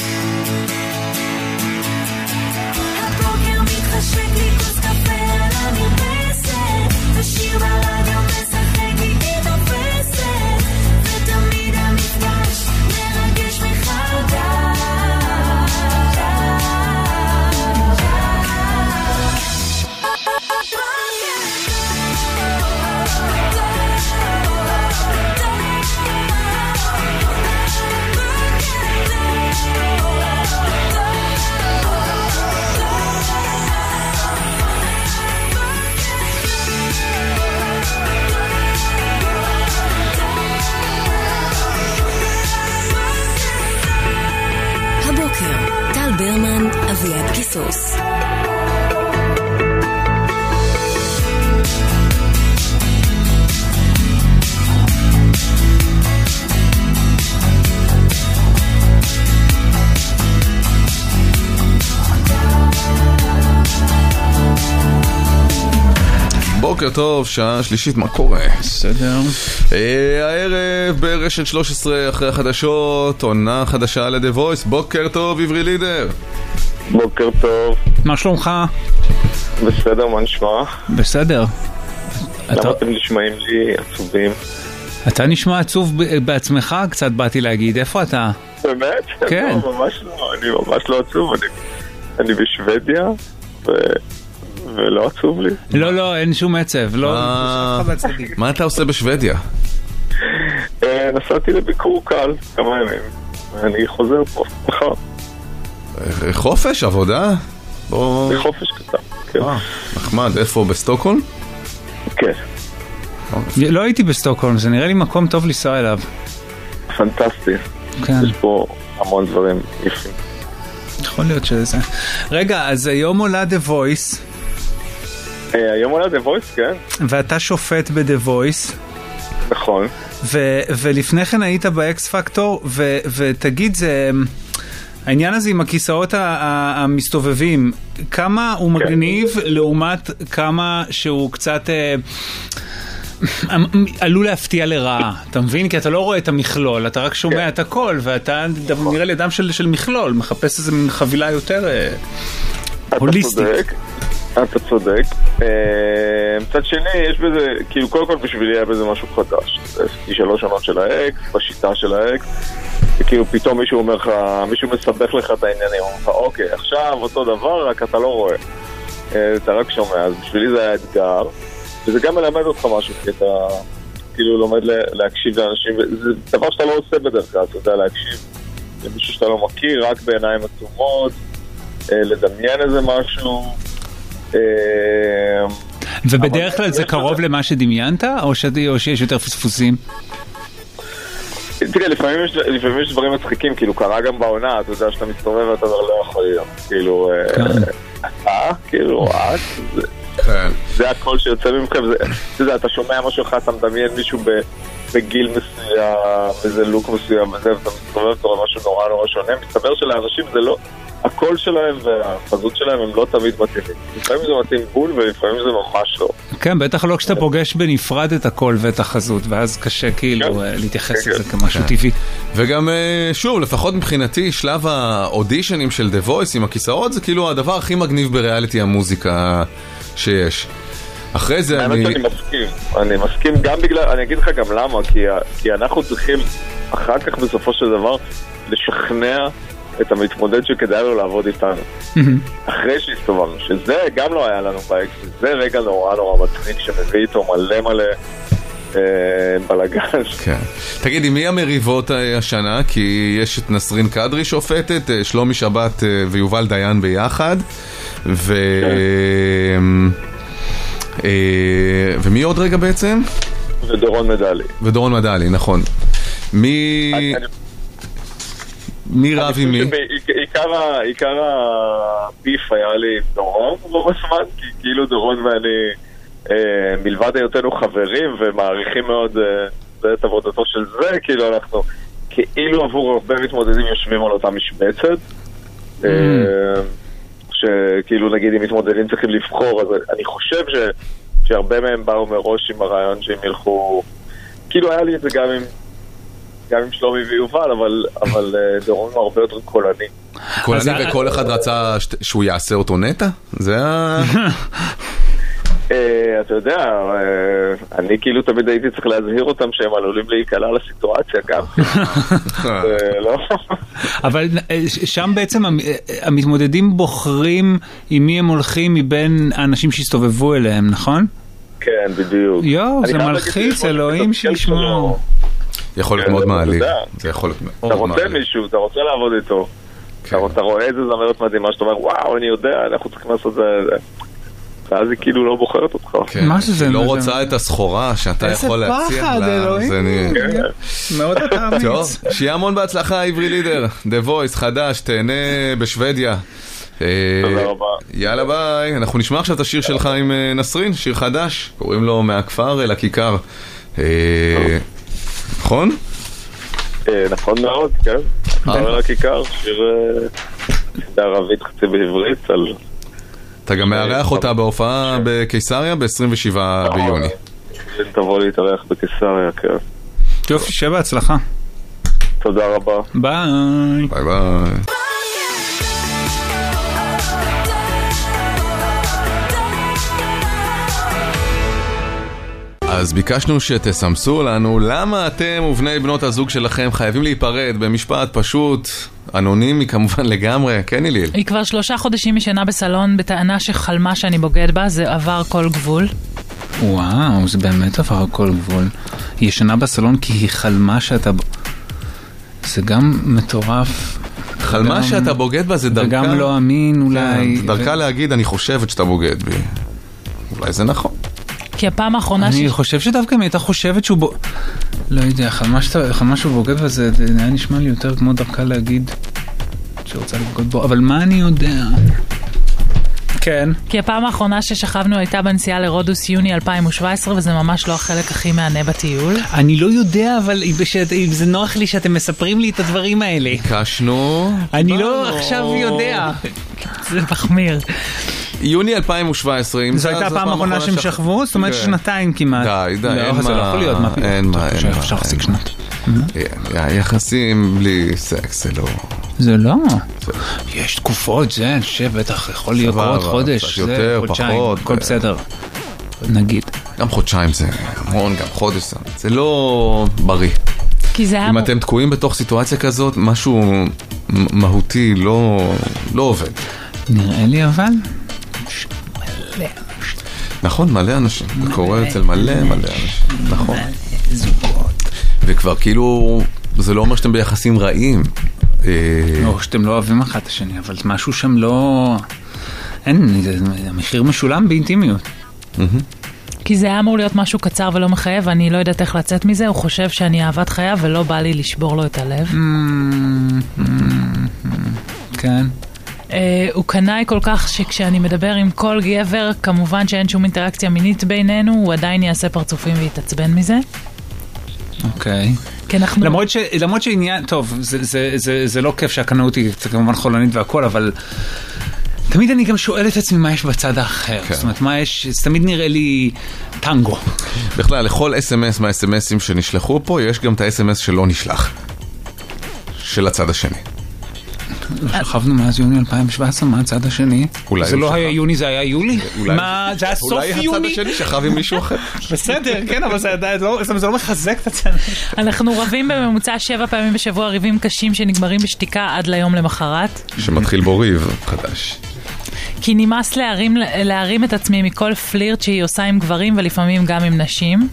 S7: ברמן, אביעד קיסוס.
S3: בוקר טוב, שעה שלישית, מה קורה?
S4: בסדר.
S3: הערב ברשת 13 אחרי החדשות, עונה חדשה ל-The Voice. בוקר טוב, עברי לידר.
S12: בוקר טוב.
S4: מה שלומך?
S12: בסדר, מה נשמע?
S4: בסדר.
S12: למה אתם נשמעים לי עצובים?
S4: אתה נשמע עצוב בעצמך, קצת באתי להגיד. איפה אתה?
S12: באמת?
S4: כן.
S12: לא, ממש לא. אני ממש לא עצוב. אני בשוודיה, ולא עצוב לי.
S4: לא, אין שום עצב.
S3: מה אתה עושה בשוודיה?
S12: נסעתי לביקור קל כמה ימים, ואני חוזר פה מחר.
S3: חופש, עבודה?
S12: חופש קטן, כן.
S3: נחמד, איפה? בסטוקהולם?
S12: כן.
S4: לא הייתי בסטוקהולם, זה נראה לי מקום טוב לנסוע אליו.
S12: פנטסטי. יש פה המון דברים יפים.
S4: יכול להיות שזה. רגע, אז היום עולה The Voice.
S12: היום עולה The Voice, כן.
S4: ואתה שופט ב-The Voice.
S12: נכון.
S4: ולפני כן היית ב-X Factor, ותגיד, זה... העניין הזה עם הכיסאות המסתובבים, כמה הוא מגניב לעומת כמה שהוא קצת עלול להפתיע לרעה, אתה מבין? כי אתה לא רואה את המכלול, אתה רק שומע את הכל, ואתה נראה לידם של מכלול, מחפש איזה מין חבילה יותר הוליסטית.
S12: אתה צודק. מצד שני, יש בזה, כאילו קודם כל בשבילי היה בזה משהו חדש. יש 3 עונות של האקס, בשיטה של האקס, וכאילו פתאום מישהו אומר לך, מישהו מסבך לך את העניינים, הוא אומר לך, אוקיי, עכשיו אותו דבר, רק אתה לא רואה. אתה רק שומע, אז בשבילי זה היה אתגר, וזה גם מלמד אותך משהו, כי אתה כאילו לומד להקשיב לאנשים, זה דבר שאתה לא עושה בדרך כלל, אתה יודע, להקשיב למישהו שאתה לא מכיר, רק בעיניים עצומות, לדמיין איזה משהו,
S4: ובדרך כלל זה קרוב למה שדמיינת, או שיש יותר פספוסים?
S12: תראה, לפעמים יש דברים מצחיקים, כאילו קרה גם בעונה, אתה יודע שאתה מסתובב ואתה לא יכול להיות, כאילו, זה הכל שיוצא ממכם, אתה יודע, אתה שומע משהו אחד, אתה מדמיין מישהו בגיל מסוים, איזה לוק מסוים, ואתה מסתובב תורה משהו נורא נורא שונה, מסתבר שלאנשים זה לא, הקול שלהם והחזות שלהם הם לא תמיד מתאימים. לפעמים זה מתאים בול ולפעמים זה ממש לא.
S4: כן, בטח לא כשאתה פוגש בנפרד את הקול ואת החזות, ואז קשה כאילו להתייחס לזה כמשהו טבעי.
S3: וגם שוב, לפחות מבחינתי, שלב האודישנים של The Voice עם הכיסאות זה כאילו הדבר הכי מגניב בריאליטי המוזיקה שיש. אחרי זה
S12: אני מסכים גם בגלל, אני אגיד לך גם למה, כי אנחנו צריכים אחר כך בסופו של דבר לשכנע את המתמודד שכדאי לו לעבוד איתנו. אחרי שהסתובבנו, שזה גם לא היה לנו באקס, זה רגע נורא נורא מצחיק שמביא איתו מלא בלגן.
S3: תגידי, מי המריבות השנה? כי יש את נסרין קדרי שופטת, שלומי שבת ויובל דיין ביחד, ומי עוד רגע בעצם? ודורון מדלי, נכון. מי רב עם מי?
S12: עיקר הביף היה לי דורון בזמן, כי כאילו דורון ואני מלבד היותנו חברים ומעריכים מאוד את עבודתו של זה, כאילו אנחנו כאילו עבור הרבה מתמודדים יושבים על אותה משבצת, שכאילו נגיד אם מתמודדים צריכים לבחור, אז אני חושב שהרבה מהם באו מראש עם הרעיון שהם ילכו, כאילו היה לי את זה גם עם שלומי ויובל, אבל דורון הוא הרבה יותר קולני.
S3: קולני וכל אחד רצה שהוא יעשה אותו נטע? זה
S12: אתה יודע, אני כאילו תמיד הייתי צריך להזהיר אותם שהם עלולים להיקלע לסיטואציה גם.
S4: אבל שם בעצם המתמודדים בוחרים עם מי הם הולכים מבין האנשים שהסתובבו אליהם, נכון?
S12: כן, בדיוק.
S4: יואו, זה מלחיץ, אלוהים שישמעו.
S3: יכול להיות מאוד מעליב.
S12: אתה רוצה מישהו, אתה רוצה לעבוד איתו, אתה רואה איזה זמרת מדהימה שאתה אומר, וואו, אני יודע, אנחנו צריכים לעשות זה. ואז היא כאילו לא בוחרת אותך.
S3: היא לא רוצה את הסחורה שאתה יכול להציע לה.
S4: איזה פחד, אלוהים. מאוד אתה אמיץ.
S3: טוב, שיהיה המון בהצלחה, עברי לידר. The Voice חדש, תהנה בשוודיה.
S12: תודה רבה.
S3: יאללה ביי. אנחנו נשמע עכשיו את השיר שלך עם נסרין, שיר חדש. קוראים לו מהכפר אל הכיכר. נכון?
S12: נכון מאוד, כן. מהכפר אל הכיכר, שיר בערבית חצי בעברית על...
S3: אתה גם מארח אותה בהופעה בקיסריה ב-27 ביוני.
S12: תבוא להתארח בקיסריה, כן.
S4: יופי, שבע, הצלחה.
S12: תודה רבה.
S4: ביי.
S3: ביי ביי. אז ביקשנו שתסמסו לנו למה אתם ובני בנות הזוג שלכם חייבים להיפרד במשפט פשוט, אנונימי כמובן לגמרי, כן איליל?
S13: היא כבר 3 חודשים ישנה בסלון בטענה שחלמה שאני בוגד בה, זה עבר כל גבול.
S4: וואו, זה באמת עבר כל גבול. היא ישנה בסלון כי היא חלמה שאתה... זה גם מטורף.
S3: חלמה שאתה בוגד בה זה דרכה...
S4: וגם לא אמין אולי...
S3: דרכה להגיד אני חושבת שאתה בוגד בי. אולי זה נכון.
S13: כי הפעם האחרונה
S4: אני חושב שדווקא אם הייתה חושבת שהוא לא יודע, חמה שהוא בוגד וזה היה נשמע לי יותר כמו דרכה להגיד שרוצה לבגוד בו, אבל מה אני יודע? כן.
S13: כי הפעם האחרונה ששכבנו הייתה בנסיעה לרודוס יוני 2017, וזה ממש לא החלק הכי מענה בטיול.
S4: אני לא יודע, אבל זה נוח לי שאתם מספרים לי את הדברים האלה.
S3: קשנו.
S4: אני לא עכשיו יודע.
S13: זה מחמיר.
S3: יוני 2017.
S4: זו הייתה הפעם האחרונה שהם שכבו? זאת אומרת שנתיים כמעט.
S3: די, אין
S4: מה. זה לא יכול להיות.
S3: אין מה.
S4: אפשר להחזיק שנת.
S3: יחסים בלי סקס, זה לא...
S4: זה לא. יש תקופות, זה, בטח יכול להיות עוד חודש.
S3: יותר, פחות.
S4: הכל בסדר. נגיד.
S3: גם חודשיים זה המון, גם חודש. זה לא בריא. אם אתם תקועים בתוך סיטואציה כזאת, משהו מהותי לא עובד.
S4: נראה לי אבל...
S3: נכון, מלא אנשים. זה קורה אצל מלא אנשים. נכון. וכבר כאילו, זה לא אומר שאתם ביחסים רעים.
S4: או שאתם לא אוהבים אחד את השני, אבל משהו שם לא... אין, המחיר משולם באינטימיות.
S13: כי זה היה אמור להיות משהו קצר ולא מחייב, ואני לא יודעת איך לצאת מזה, הוא חושב שאני אהבת חייו ולא בא לי לשבור לו את הלב.
S4: כן.
S13: הוא קנאי כל כך שכשאני מדבר עם כל גבר, כמובן שאין שום אינטראקציה מינית בינינו, הוא עדיין יעשה פרצופים ויתעצבן מזה.
S4: אוקיי. למרות שעניין, טוב, זה לא כיף שהקנאות היא כמובן חולנית והכל, אבל תמיד אני גם שואל את עצמי מה יש בצד האחר. זאת אומרת, מה יש, זה תמיד נראה לי טנגו.
S3: בכלל, לכל SMS מה-SMSים שנשלחו פה, יש גם את ה-SMS שלא נשלח. של הצד השני.
S4: שכבנו מאז יוני 2017, מה הצד השני? זה לא היה יוני, זה היה יולי? זה היה סוף יוני?
S3: אולי הצד השני שכב עם מישהו אחר.
S4: בסדר, כן, אבל זה לא מחזק את הצד.
S13: אנחנו רבים בממוצע 7 פעמים בשבוע, ריבים קשים שנגמרים בשתיקה עד ליום למחרת.
S3: שמתחיל בו ריב חדש.
S13: כי נמאס להרים את עצמי מכל פלירט שהיא עושה עם גברים ולפעמים גם עם נשים.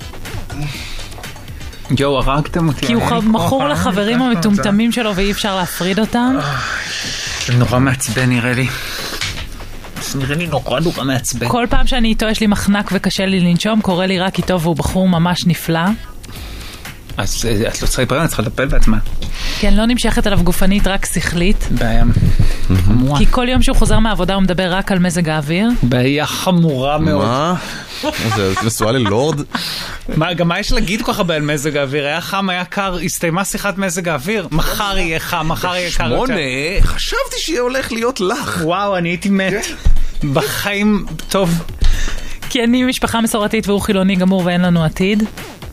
S4: יו, הרגתם אותי.
S13: כי הוא מכור לחברים המטומטמים שלו ואי אפשר להפריד אותם.
S4: זה נורא מעצבן נראה לי. זה נראה לי נורא מעצבן.
S13: כל פעם שאני איתו יש לי מחנק וקשה לי לנשום, קורא לי רק איתו והוא בחור ממש נפלא.
S4: אז את לא צריכה להיפרד, את צריכה לטפל בעצמה.
S13: כן, לא נמשכת עליו גופנית, רק שכלית.
S4: בעיה.
S13: כי כל יום שהוא חוזר מהעבודה הוא מדבר רק על מזג האוויר.
S4: בעיה חמורה מאוד.
S3: מה? זה נשואה ללורד?
S4: גם מה יש להגיד כל כך הרבה על מזג האוויר? היה חם, היה קר, הסתיימה שיחת מזג האוויר. מחר יהיה חם, מחר יהיה קר יותר.
S3: 8, חשבתי שיהיה הולך להיות לך.
S4: וואו, אני הייתי מת. בחיים, טוב.
S13: כי אני משפחה מסורתית והוא חילוני גמור ואין לנו עתיד.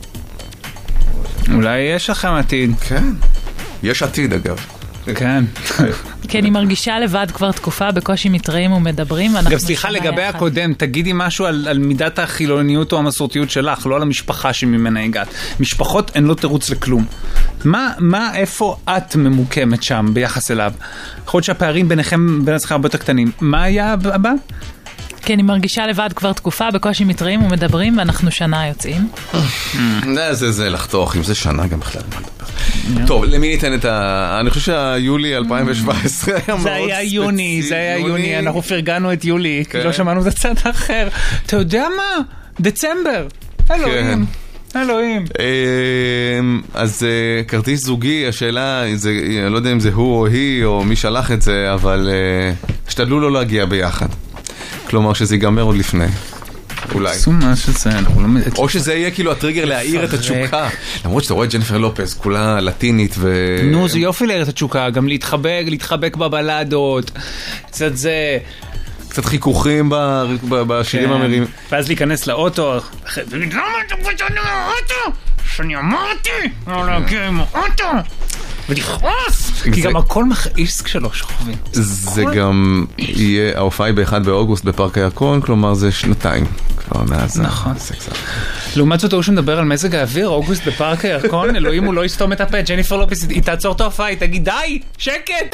S4: אולי יש לכם עתיד.
S3: כן. יש עתיד אגב.
S4: כן.
S13: כי אני מרגישה לבד כבר תקופה, בקושי מתראים ומדברים.
S4: גם סליחה לגבי הקודם, תגידי משהו על מידת החילוניות או המסורתיות שלך, לא על המשפחה שממנה הגעת. משפחות הן לא תירוץ לכלום. איפה את ממוקמת שם ביחס אליו? יכול להיות שהפערים ביניכם, בין עצמכם הרבה יותר קטנים. מה היה הבא?
S13: כי אני מרגישה לבד כבר תקופה, בקושי מתראים ומדברים, ואנחנו שנה יוצאים.
S3: זה לחתוך, אם זה שנה גם בכלל מה לדבר. טוב, למי ניתן את אני חושב שהיולי 2017 היה מאוד ספציפי.
S4: זה היה יוני, אנחנו פרגנו את יולי, כי לא שמענו את הצד האחר. אתה יודע מה? דצמבר. אלוהים.
S3: אז כרטיס זוגי, השאלה, אני לא יודע אם זה הוא או היא, או מי שלח את זה, אבל השתדלו לא להגיע ביחד. כלומר שזה ייגמר עוד לפני. אולי. או שזה יהיה כאילו הטריגר להעיר את התשוקה. למרות שאתה רואה את ג'ניפר לופז, כולה לטינית ו...
S4: נו, זה יופי להעיר את התשוקה, גם להתחבק בבלדות, קצת זה...
S3: קצת חיכוכים בשירים המרים.
S4: ואז להיכנס לאוטו. למה אתה פתאום מהאוטו? שאני אמרתי לא להגיע עם האוטו. ולכעוס! כי גם הכל מכעיס כשלא שוכבים.
S3: זה גם יהיה, ההופעה היא ב1 באוגוסט בפארק הירקון, כלומר זה שנתיים.
S4: נכון. לעומת זאת הוא שמדבר על מזג האוויר, אוגוסט בפארק הירקון, אלוהים הוא לא יסתום את הפה, ג'ניפר לופס היא תעצור את ההופעה, היא תגיד די, שקט!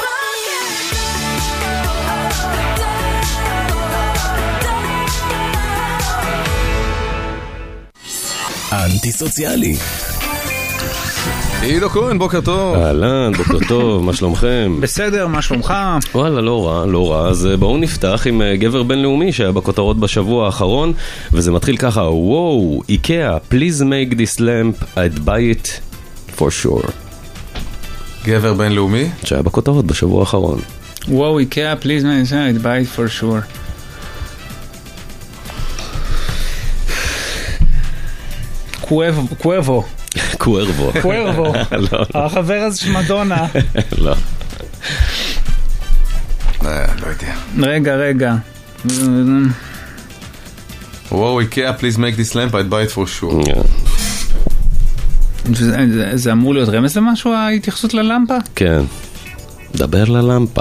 S2: אנטי סוציאלי.
S3: עידו כהן, בוקר טוב.
S14: אהלן, בוקר טוב, מה שלומכם?
S4: בסדר, מה שלומך?
S14: וואלה, לא רע. אז בואו נפתח עם גבר בינלאומי שהיה בכותרות בשבוע האחרון, וזה מתחיל ככה, וואו, איקאה, please make this lamp, I'd buy it for sure.
S3: גבר בינלאומי?
S14: שהיה בכותרות בשבוע האחרון.
S4: וואו, איקאה, please make this lamp, I'd buy it for sure. קואבו. קוארבו. החבר הזה של מדונה.
S14: לא.
S3: לא יודע.
S4: רגע.
S3: וואו, איקאה, please make this lamp, I'd buy it for sure.
S4: זה אמור להיות רמז למשהו, ההתייחסות ללמפה?
S14: כן. דבר ללמפה.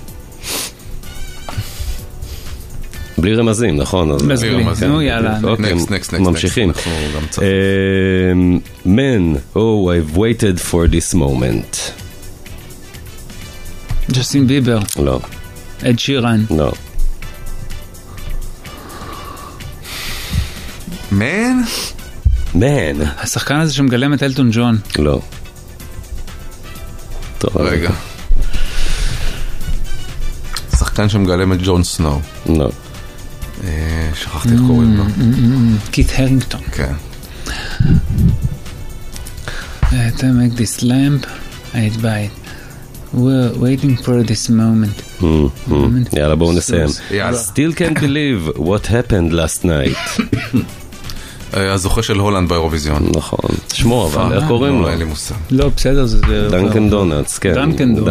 S14: בלי רמזים, נכון?
S4: בלי רמזים, נו יאללה.
S3: נקסט.
S14: ממשיכים. Man, oh, I've waited for this moment.
S4: ג'סטין ביבר.
S14: לא.
S4: אד שירן.
S14: לא.
S3: Man?
S4: השחקן הזה שמגלם את אלטון ג'ון.
S14: לא. טוב.
S3: רגע. שחקן שמגלם את ג'ון סנואו.
S14: לא.
S3: שכחתי את קוראים לו.
S4: קית' הרינגטון.
S3: כן.
S4: To make this lamp, I'd buy it. We're waiting for this moment.
S14: יאללה, בואו נסיים. Still can't believe what happened last night.
S3: הזוכה של הולנד באירוויזיון.
S14: נכון. שמו, אבל איך קוראים לו?
S3: אין לי מושג.
S4: לא, בסדר, זה...
S14: דנקן דונלדס, כן.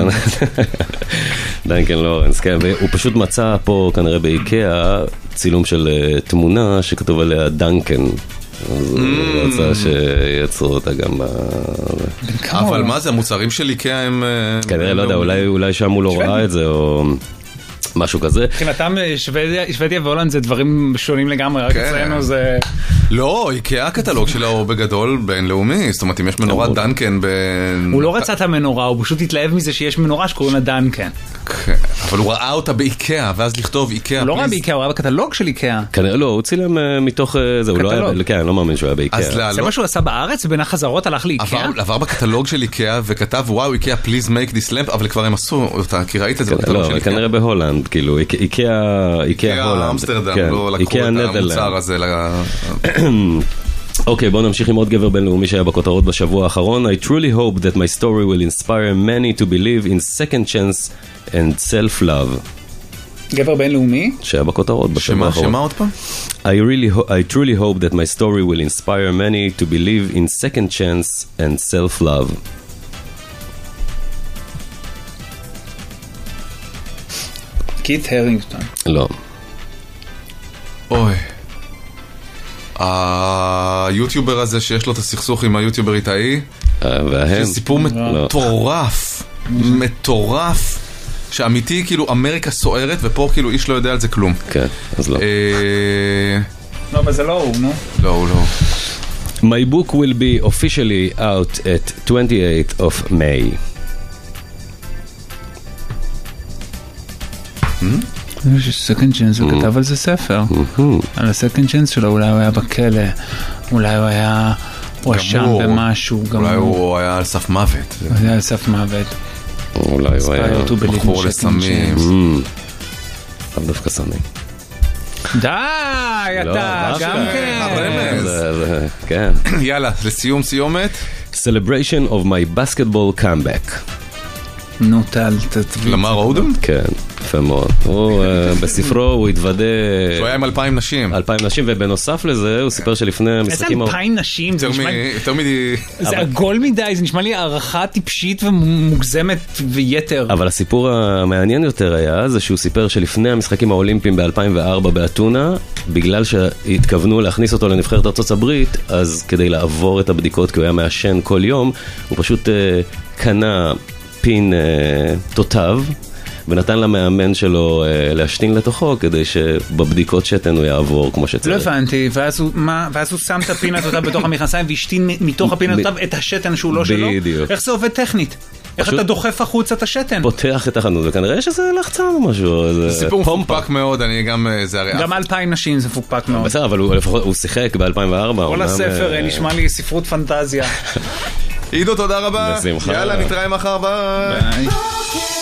S14: דנקן לורנס, כן. והוא פשוט מצא פה, כנראה באיקאה, צילום של תמונה שכתוב עליה דנקן. אז הוא רצה שיצרו אותה גם
S3: אבל מה זה, המוצרים של איקאה הם...
S14: כנראה, לא יודע, אולי שם הוא לא ראה את זה, או... משהו כזה.
S4: מבחינתם שוודיה והולנד זה דברים שונים לגמרי, רק אצלנו זה...
S3: לא, איקאה הקטלוג שלה הוא בגדול בינלאומי, זאת אומרת אם יש מנורת דנקן
S4: הוא לא רצה את המנורה, הוא פשוט התלהב מזה שיש מנורה שקוראים לה דנקן.
S3: אבל הוא ראה אותה באיקאה, ואז לכתוב איקאה.
S4: הוא לא ראה באיקאה, הוא ראה בקטלוג של איקאה.
S14: כנראה לא, הוא צילם מתוך זה, הוא לא היה, כן, לא מאמין שהוא היה באיקאה.
S4: זה מה שהוא עשה בארץ, ובין החזרות הלך לאיקאה.
S3: עבר בקטלוג של איקאה וכתב וואו איקאה please make this lamp, אבל כבר הם עשו אותה, כי ראית את זה בקטלוג של איקאה.
S14: כנראה בהולנד, כאילו, איקאה הולנד.
S3: אמסטרדם, לא לקחו את המוצר הזה.
S14: אוקיי, בואו נמשיך עם עוד גבר בינלאומי שהיה בכותרות בשבוע האחרון. I truly hope that my story will inspire many to believe in second chance and self-love.
S4: גבר בינלאומי?
S14: שהיה בכותרות בשבוע האחרון.
S3: שמה עוד פעם?
S14: I truly hope that my story will inspire many to believe in second chance and self-love.
S4: קית' הרינגטון.
S14: לא.
S3: אוי. היוטיובר הזה שיש לו את הסכסוך עם היוטיוברית ההיא,
S14: וההם.
S3: סיפור מטורף, שאמיתי כאילו אמריקה סוערת, ופה כאילו איש לא יודע על זה כלום.
S14: כן, אז לא.
S4: לא, אבל זה לא הוא, נו.
S3: לא, הוא לא.
S14: My book will be officially out at 28th of May.
S4: סקנד צ'אנס, הוא כתב על זה ספר. על הסקנד צ'אנס שלו, אולי הוא היה בכלא, אולי הוא היה הואשם במשהו.
S3: אולי הוא היה על סף מוות.
S4: הוא היה על סף מוות.
S14: אולי הוא היה
S3: בחור לסמים.
S14: אף דווקא סמים.
S4: די, אתה גם
S14: כן.
S3: יאללה, לסיום סיומת.
S14: Celebration of my basketball comeback.
S4: נו, תתביא.
S3: למר אודם?
S14: כן, יפה מאוד. בספרו הוא התוודה...
S3: הוא היה עם 2,000 נשים.
S14: 2,000 נשים, ובנוסף לזה הוא סיפר שלפני המשחקים...
S4: איזה 2,000 נשים?
S3: יותר מדי...
S4: זה עגול מדי, זה נשמע לי הערכה טיפשית ומוגזמת ויתר.
S14: אבל הסיפור המעניין יותר היה, זה שהוא סיפר שלפני המשחקים האולימפיים ב-2004 באתונה, בגלל שהתכוונו להכניס אותו לנבחרת ארצות הברית, אז כדי לעבור את הבדיקות, כי הוא היה מעשן כל יום, הוא פשוט קנה... פין תותב, ונתן למאמן שלו להשתין לתוכו, כדי שבבדיקות שתן הוא יעבור כמו שצריך.
S4: לא הבנתי, ואז הוא שם את הפין התותב בתוך המכנסיים, והשתין מתוך הפין התותב את השתן שהוא לא שלו?
S14: בדיוק.
S4: איך זה עובד טכנית? איך אתה דוחף החוצה את השתן?
S14: פותח את החנות, וכנראה שזה לחצן או משהו.
S3: זה סיפור מפוקפק מאוד, אני גם...
S4: גם 2,000 נשים זה מפוקפק מאוד.
S14: בסדר, אבל הוא שיחק ב-2004.
S4: כל הספר נשמע לי ספרות פנטזיה.
S3: עידו, תודה רבה.
S14: בשמחה.
S3: יאללה, נתראה מחר, ביי.